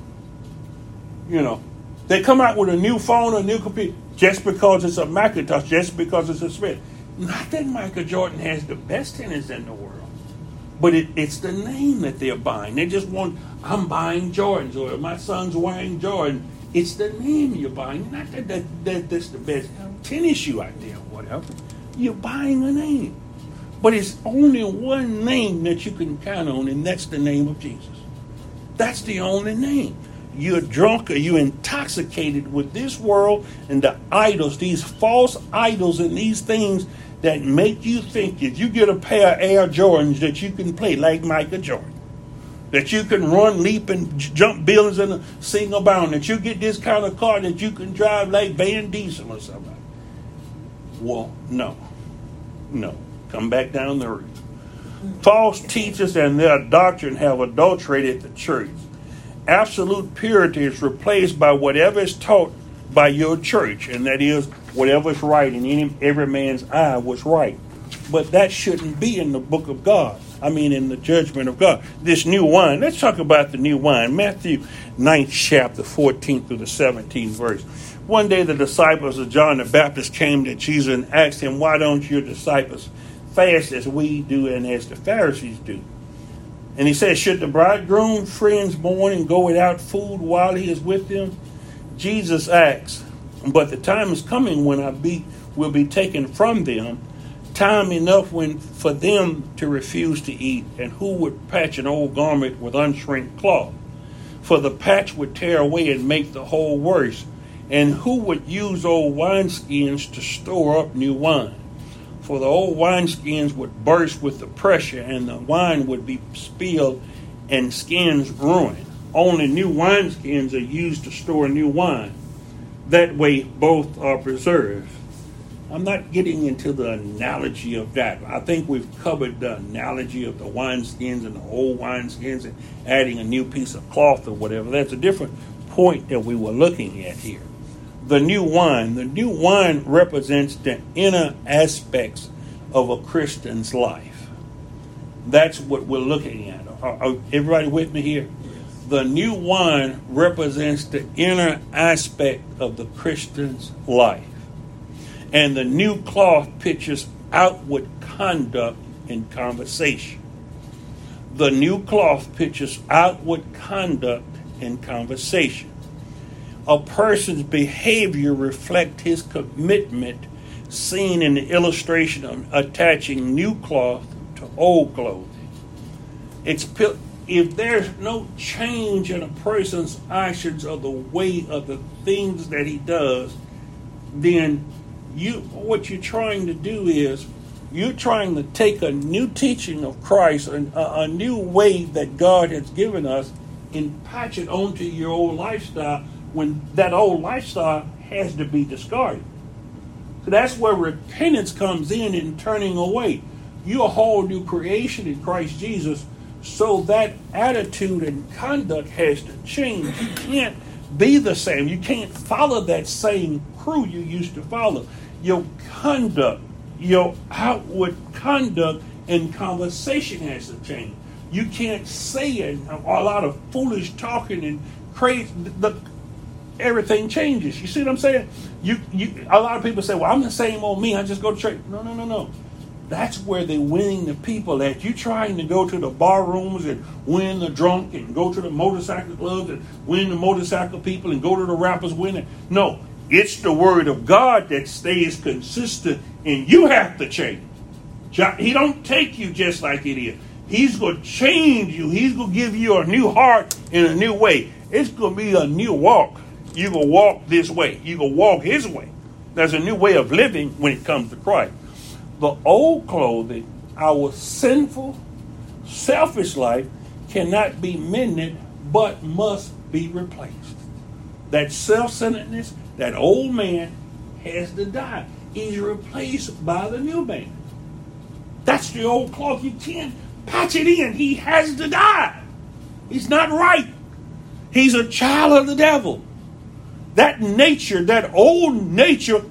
You know, they come out with a new phone, a new computer, just because it's a Macintosh, just because it's a Smith. Not that Michael Jordan has the best tennis in the world. But it's the name that they're buying. They just want, I'm buying Jordans, or my son's wearing Jordan. It's the name you're buying. Not that's the best tennis shoe out there, whatever. You're buying a name. But it's only one name that you can count on, and that's the name of Jesus. That's the only name. You're drunk or you're intoxicated with this world and the idols, these false idols and these things that make you think if you get a pair of Air Jordans that you can play like Michael Jordan, that you can run, leap, and jump buildings in a single bound, that you get this kind of car that you can drive like Van Diesel or somebody. Well, no. Come back down the road. False teachers and their doctrine have adulterated the church. Absolute purity is replaced by whatever is taught by your church, and that is whatever's right in every man's eye was right. But that shouldn't be in the book of God. In the judgment of God. This new wine, let's talk about the new wine. Matthew 9th chapter, 14th through the 17th verse. One day the disciples of John the Baptist came to Jesus and asked him, why don't your disciples fast as we do and as the Pharisees do? And he said, should the bridegroom friends mourn and go without food while he is with them? Jesus asks, but the time is coming when will be taken from them, time enough for them to refuse to eat. And who would patch an old garment with unshrink cloth? For the patch would tear away and make the whole worse. And who would use old wineskins to store up new wine? For the old wineskins would burst with the pressure, and the wine would be spilled and skins ruined. Only new wineskins are used to store new wine. That way both are preserved. I'm not getting into the analogy of that. I think we've covered the analogy of the wineskins and the old wineskins and adding a new piece of cloth or whatever. That's a different point that we were looking at here. The new wine represents the inner aspects of a Christian's life. That's what we're looking at. Are everybody with me here? The new wine represents the inner aspect of the Christian's life. And the new cloth pictures outward conduct and conversation. The new cloth pictures outward conduct and conversation. A person's behavior reflects his commitment, seen in the illustration of attaching new cloth to old clothing. If there's no change in a person's actions or the way of the things that he does, then what you're trying to do is you're trying to take a new teaching of Christ, a new way that God has given us, and patch it onto your old lifestyle when that old lifestyle has to be discarded. That's where repentance comes in and turning away. You're a whole new creation in Christ Jesus, so that attitude and conduct has to change. You can't be the same. You can't follow that same crew you used to follow. Your conduct, your outward conduct and conversation has to change. You can't say a lot of foolish talking and crazy. Everything changes. You see what I'm saying? A lot of people say, well, I'm the same old me. I just go to church. No. That's where they're winning the people at. You trying to go to the bar rooms and win the drunk and go to the motorcycle clubs and win the motorcycle people and go to the rappers winning. No, it's the word of God that stays consistent, and you have to change. He don't take you just like it is. He's going to change you. He's going to give you a new heart in a new way. It's going to be a new walk. You're going to walk this way. You're going to walk his way. There's a new way of living when it comes to Christ. The old clothing, our sinful, selfish life, cannot be mended, but must be replaced. That self-centeredness, that old man has to die. He's replaced by the new man. That's the old cloth. You can't patch it in. He has to die. He's not right. He's a child of the devil. That nature, that old nature,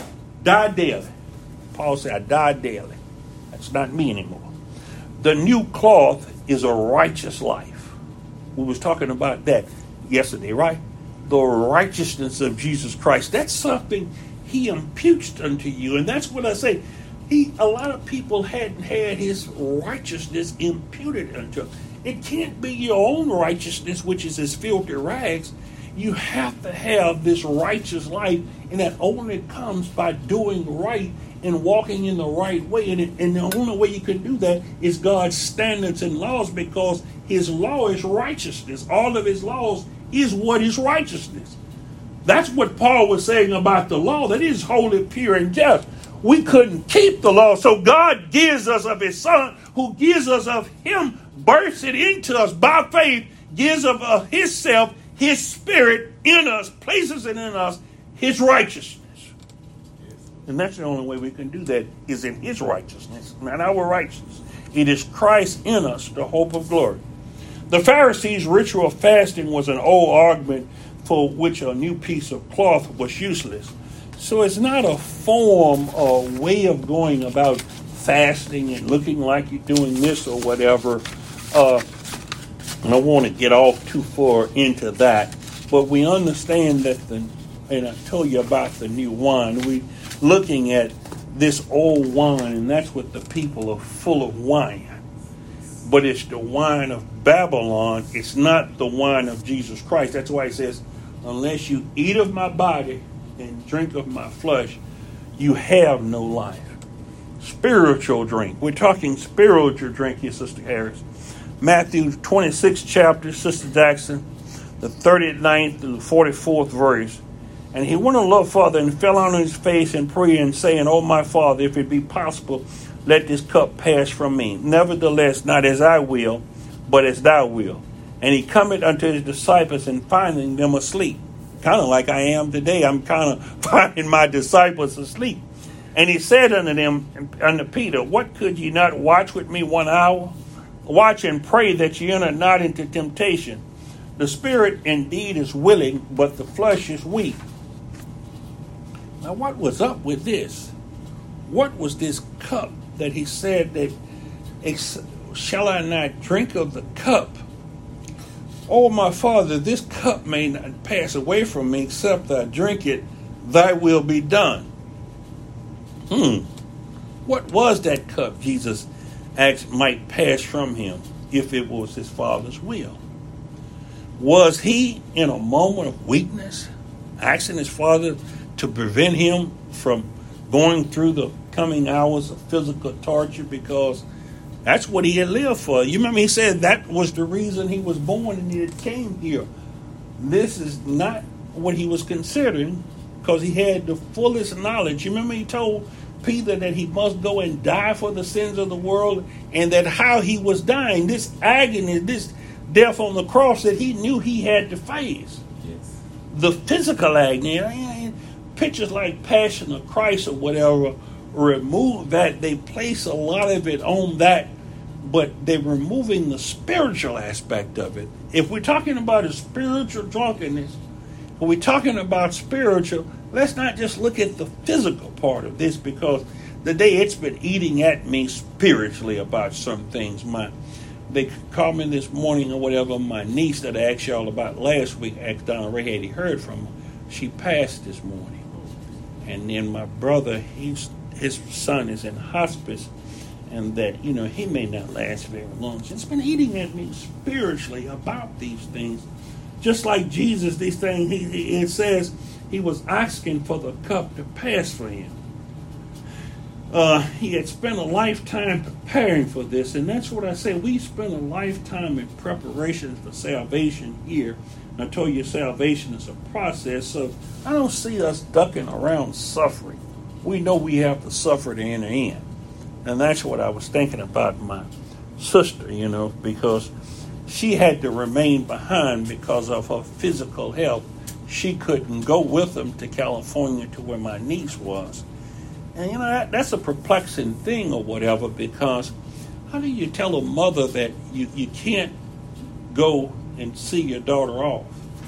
died daily. Paul said, I died daily. That's not me anymore. The new cloth is a righteous life. We was talking about that yesterday, right? The righteousness of Jesus Christ. That's something he imputes unto you. And that's what I say. A lot of people hadn't had his righteousness imputed unto them. It can't be your own righteousness, which is as filthy rags. You have to have this righteous life, and that only comes by doing right and walking in the right way. And the only way you can do that is God's standards and laws, because his law is righteousness. All of his laws is what is righteousness. That's what Paul was saying about the law, that is holy, pure, and just. We couldn't keep the law, so God gives us of his son, who gives us of him, births it into us by faith, gives of his self, his spirit in us, places it in us, his righteousness. And that's the only way we can do that, is in his righteousness, not our righteousness. It is Christ in us, the hope of glory. The Pharisees' ritual fasting was an old argument for which a new piece of cloth was useless. So it's not a form or way of going about fasting and looking like you're doing this or whatever. And I want to get off too far into that. But we understand that, and I told you about the new wine. We're looking at this old wine, and that's what the people are full of wine. But it's the wine of Babylon. It's not the wine of Jesus Christ. That's why he says, unless you eat of my body and drink of my flesh, you have no life. Spiritual drink. We're talking spiritual drink here, Sister Harris. Matthew 26 chapter, Sister Jackson, the 39th to the 44th verse. And he went a little further and fell on his face and prayed and saying, O my Father, if it be possible, let this cup pass from me. Nevertheless, not as I will, but as thou wilt. And he cometh unto his disciples and finding them asleep. Kind of like I am today. I'm kind of finding my disciples asleep. And he said unto them, unto Peter, what, could ye not watch with me 1 hour? Watch and pray that ye enter not into temptation. The spirit indeed is willing, but the flesh is weak. Now what was up with this? What was this cup that he said that, shall I not drink of the cup? Oh, my Father, this cup may not pass away from me except I drink it, thy will be done. What was that cup Jesus asked might pass from him if it was his Father's will? Was he in a moment of weakness asking his Father to prevent him from going through the coming hours of physical torture, because that's what he had lived for? You remember he said that was the reason he was born and he came here. This is not what he was considering, because he had the fullest knowledge. You remember he told Peter that he must go and die for the sins of the world, and that how he was dying, this agony, this death on the cross that he knew he had to face. Yes. The physical agony. pictures like Passion of Christ or whatever remove that. They place a lot of it on that, but they're removing the spiritual aspect of it. If we're talking about a spiritual drunkenness, when we're talking about spiritual, let's not just look at the physical part of this, because the day it's been eating at me spiritually about some things. They called me this morning or whatever. My niece that I asked y'all about last week, asked Donna Ray, had he heard from her. She passed this morning. And then my brother, his son is in hospice, and that, he may not last very long. It's been eating at me spiritually about these things. Just like Jesus, these things, it says he was asking for the cup to pass for him. He had spent a lifetime preparing for this, and that's what I say. We spend a lifetime in preparation for salvation here. And I told you salvation is a process, so I don't see us ducking around suffering. We know we have to suffer to enter in. And that's what I was thinking about my sister, because she had to remain behind because of her physical health. She couldn't go with them to California to where my niece was. And, that's a perplexing thing or whatever, because how do you tell a mother that you can't go and see your daughter off?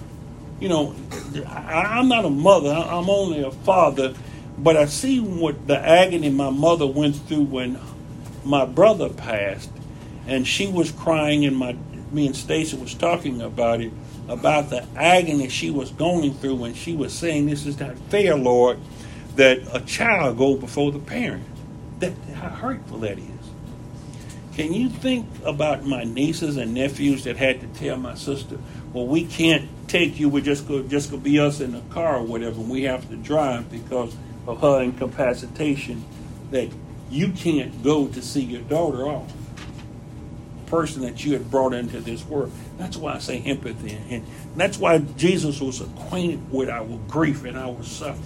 I'm not a mother. I'm only a father. But I see what the agony my mother went through when my brother passed. And she was crying, and me and Stacy was talking about it, about the agony she was going through when she was saying, "This is not fair, Lord, that a child go before the parent." How hurtful that is. Can you think about my nieces and nephews that had to tell my sister, "Well, we can't take you. We're just going to be us in the car or whatever, and we have to drive because of her incapacitation, that you can't go to see your daughter off." Person that you had brought into this world. That's why I say empathy, and that's why Jesus was acquainted with our grief and our suffering.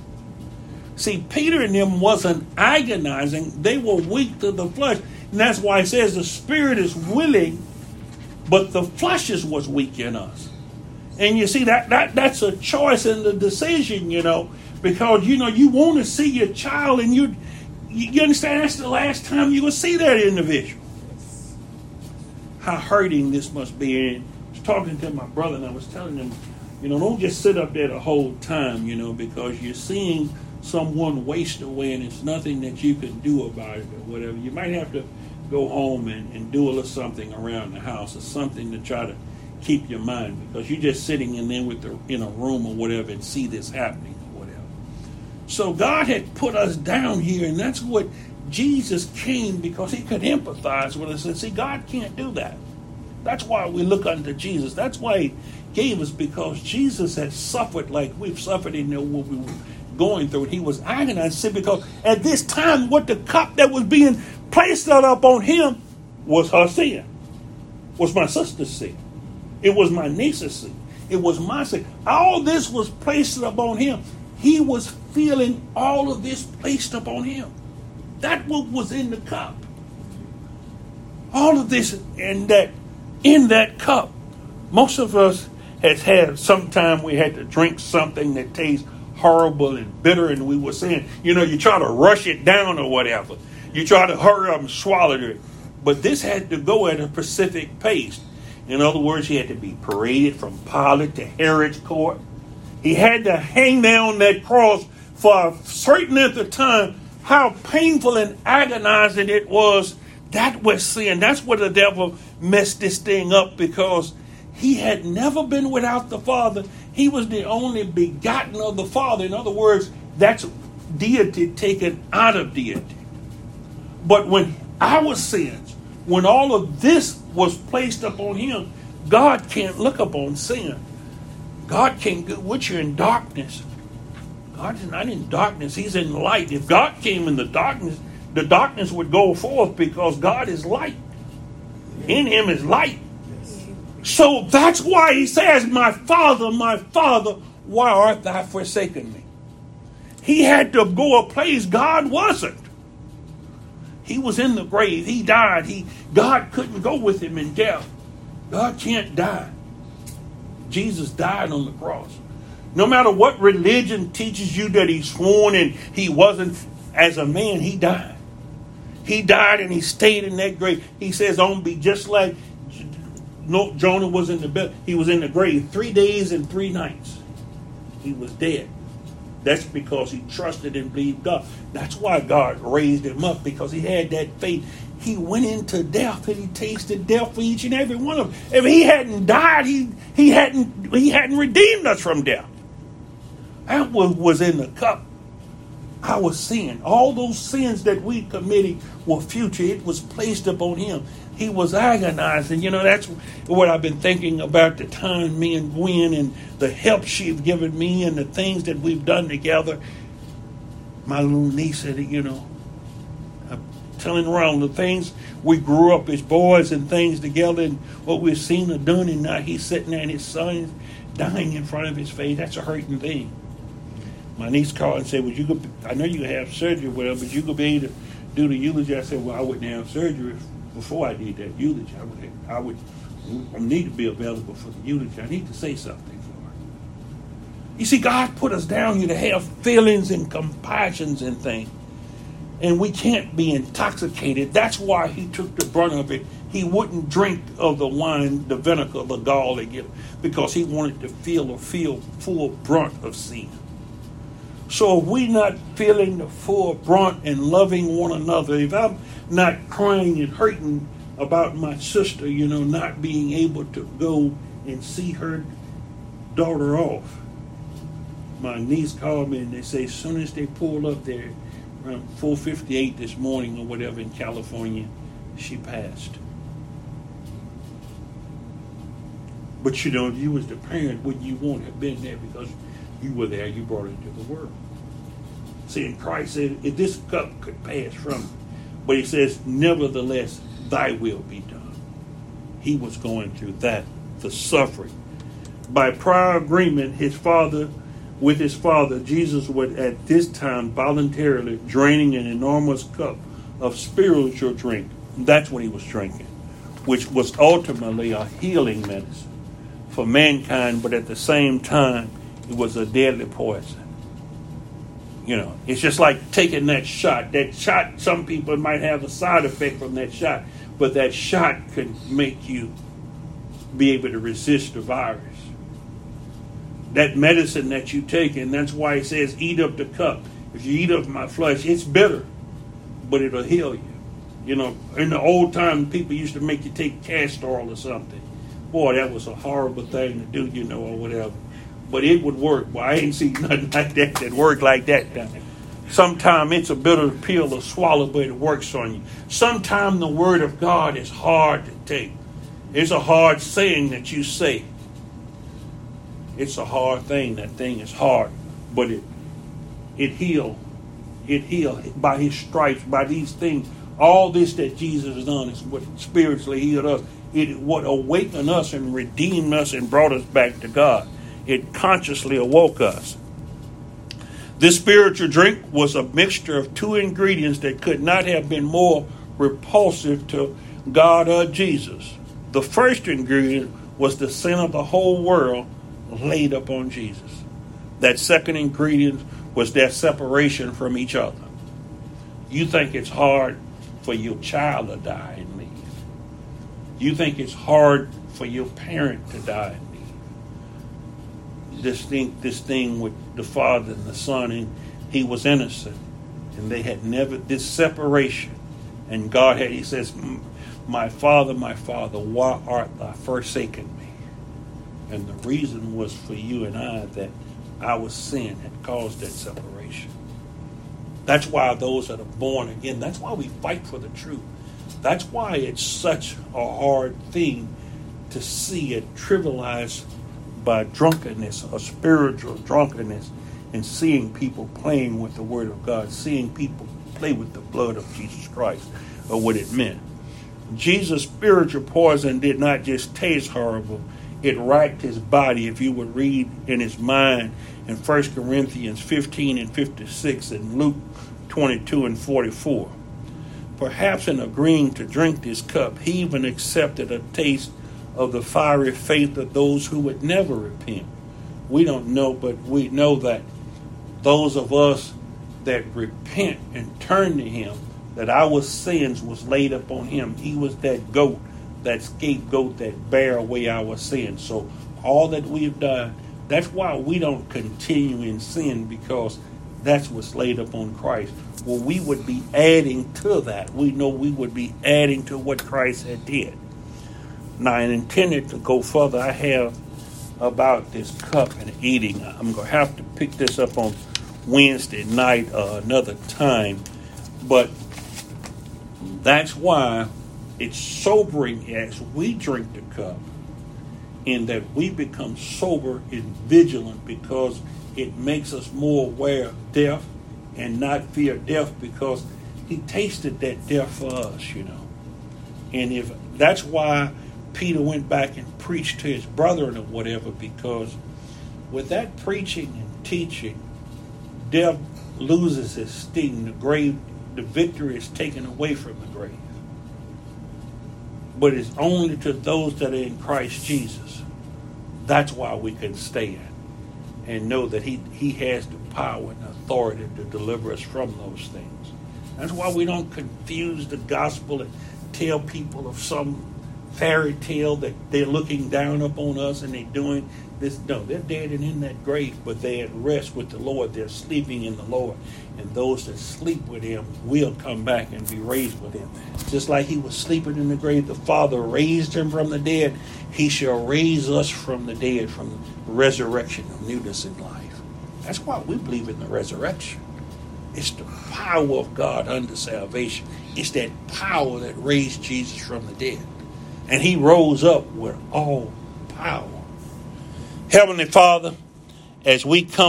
See, Peter and them wasn't agonizing; they were weak to the flesh, and that's why it says the spirit is willing, but the flesh is what's weak in us. And you see that's a choice in the decision, because you want to see your child, and you understand that's the last time you will see that individual. How hurting this must be. And I was talking to my brother, and I was telling him, don't just sit up there the whole time, because you're seeing someone waste away, and it's nothing that you can do about it or whatever. You might have to go home and do a little something around the house, or something to try to keep your mind, because you're just sitting in there in a room or whatever and see this happening or whatever. So God had put us down here, and that's what Jesus came, because he could empathize with us. And see, God can't do that. That's why we look unto Jesus. That's why he gave us, because Jesus had suffered like we've suffered in what we were going through. He was agonized, see, because at this time, what the cup that was being placed up on him was her sin, was my sister's sin. It was my niece's sin. It was my sin. All this was placed upon him. He was feeling all of this placed upon him. That what was in the cup. All of this, and that in that cup, most of us has had, sometime we had to drink something that tastes horrible and bitter, and we were saying, you try to rush it down or whatever. You try to hurry up and swallow it. But this had to go at a specific pace. In other words, he had to be paraded from Pilate to Herod's court. He had to hang there on that cross for a certain length of time. How painful and agonizing it was. That was sin. That's where the devil messed this thing up, because he had never been without the Father. He was the only begotten of the Father. In other words, that's deity taken out of deity. But when our sins, when all of this was placed upon him, God can't look upon sin. God can't go with you in darkness. God is not in darkness. He's in light. If God came in the darkness would go forth, because God is light. In him is light. So that's why he says, my Father, why art thou forsaken me? He had to go a place God wasn't. He was in the grave. He died. God couldn't go with him in death. God can't die. Jesus died on the cross. No matter what religion teaches you that he sworn and he wasn't, as a man, he died. He died and he stayed in that grave. He says, "Don't be just like Jonah was in the bed. He was in the grave 3 days and 3 nights. He was dead." That's because he trusted and believed God. That's why God raised him up, because he had that faith. He went into death and he tasted death for each and every one of them. If he hadn't died, he hadn't redeemed us from death. That was in the cup. Our sin, all those sins that we committed were future. It was placed upon him. He was agonizing. That's what I've been thinking about, the time me and Gwen and the help she's given me and the things that we've done together. My little niece said, I'm telling around the things we grew up as boys and things together and what we've seen and done, and now he's sitting there and his son dying in front of his face. That's a hurting thing. My niece called and said, I know you have surgery, but you could be able to do the eulogy. I said, well, I wouldn't have surgery before I did that eulogy. I would need to be available for the eulogy. I need to say something for her. You see, God put us down here to have feelings and compassions and things. And we can't be intoxicated. That's why he took the brunt of it. He wouldn't drink of the wine, the vinegar, the gall they give, because he wanted to feel full brunt of sin. So if we're not feeling the full brunt and loving one another, if I'm not crying and hurting about my sister, not being able to go and see her daughter off. My niece called me and they say as soon as they pulled up there around 4:58 this morning or whatever in California, she passed. But if you was the parent, would you want to have been there because you were there, you brought it into the world. See, and Christ said, if this cup could pass from me, but he says, nevertheless, thy will be done. He was going through that, the suffering. By prior agreement, with his father, Jesus would at this time voluntarily draining an enormous cup of spiritual drink. That's what he was drinking, which was ultimately a healing medicine for mankind, but at the same time, it was a deadly poison. It's just like taking that shot. That shot, some people might have a side effect from that shot, but that shot could make you be able to resist the virus. That medicine that you take, and that's why it says, eat up the cup. If you eat up my flesh, it's bitter, but it'll heal you. In the old time, people used to make you take castor oil or something. Boy, that was a horrible thing to do, or whatever. But it would work. Well, I ain't seen nothing like that work like that. Sometimes it's a bitter pill to swallow, but it works on you. Sometimes the word of God is hard to take. It's a hard saying that you say. It's a hard thing. That thing is hard. But it healed. It healed by his stripes, by these things. All this that Jesus has done is what spiritually healed us. It what awakened us and redeemed us and brought us back to God. It consciously awoke us. This spiritual drink was a mixture of 2 ingredients that could not have been more repulsive to God or Jesus. The first ingredient was the sin of the whole world laid upon Jesus. That second ingredient was their separation from each other. You think it's hard for your child to die and leave. You think it's hard for your parent to die and leave. This thing with the Father and the Son, and he was innocent, and they had never this separation, and he says, my Father, why art thou forsaken me? And the reason was for you and I that our sin had caused that separation. That's why those that are born again, that's why we fight for the truth. That's why it's such a hard thing to see it trivialized by drunkenness or spiritual drunkenness, and seeing people playing with the Word of God, seeing people play with the blood of Jesus Christ, or what it meant. Jesus' spiritual poison did not just taste horrible, it racked his body. If you would read in his mind in 1 Corinthians 15 and 56 and Luke 22 and 44. Perhaps in agreeing to drink this cup, he even accepted a taste of the fiery faith of those who would never repent, We don't know, but we know that those of us that repent and turn to him, that our sins was laid upon him. He was that goat, that scapegoat that bear away our sins. So all that we've done, that's why we don't continue in sin, because that's what's laid upon Christ. Well, we would be adding to that. We know we would be adding to what Christ had did. Now, I intended to go further. I have about this cup and eating. I'm going to have to pick this up on Wednesday night another time. But that's why it's sobering as we drink the cup, in that we become sober and vigilant, because it makes us more aware of death and not fear death, because he tasted that death for us, And if that's why Peter went back and preached to his brethren or whatever, because with that preaching and teaching, death loses its sting. The victory is taken away from the grave. But it's only to those that are in Christ Jesus. That's why we can stand and know that he has the power and authority to deliver us from those things. That's why we don't confuse the gospel and tell people of some fairy tale that they're looking down upon us and they're doing this. No, they're dead and in that grave, but they're at rest with the Lord. They're sleeping in the Lord. And those that sleep with him will come back and be raised with him. Just like he was sleeping in the grave, the Father raised him from the dead. He shall raise us from the dead, from the resurrection of newness in life. That's why we believe in the resurrection. It's the power of God unto salvation. It's that power that raised Jesus from the dead. And he rose up with all power. Heavenly Father, as we come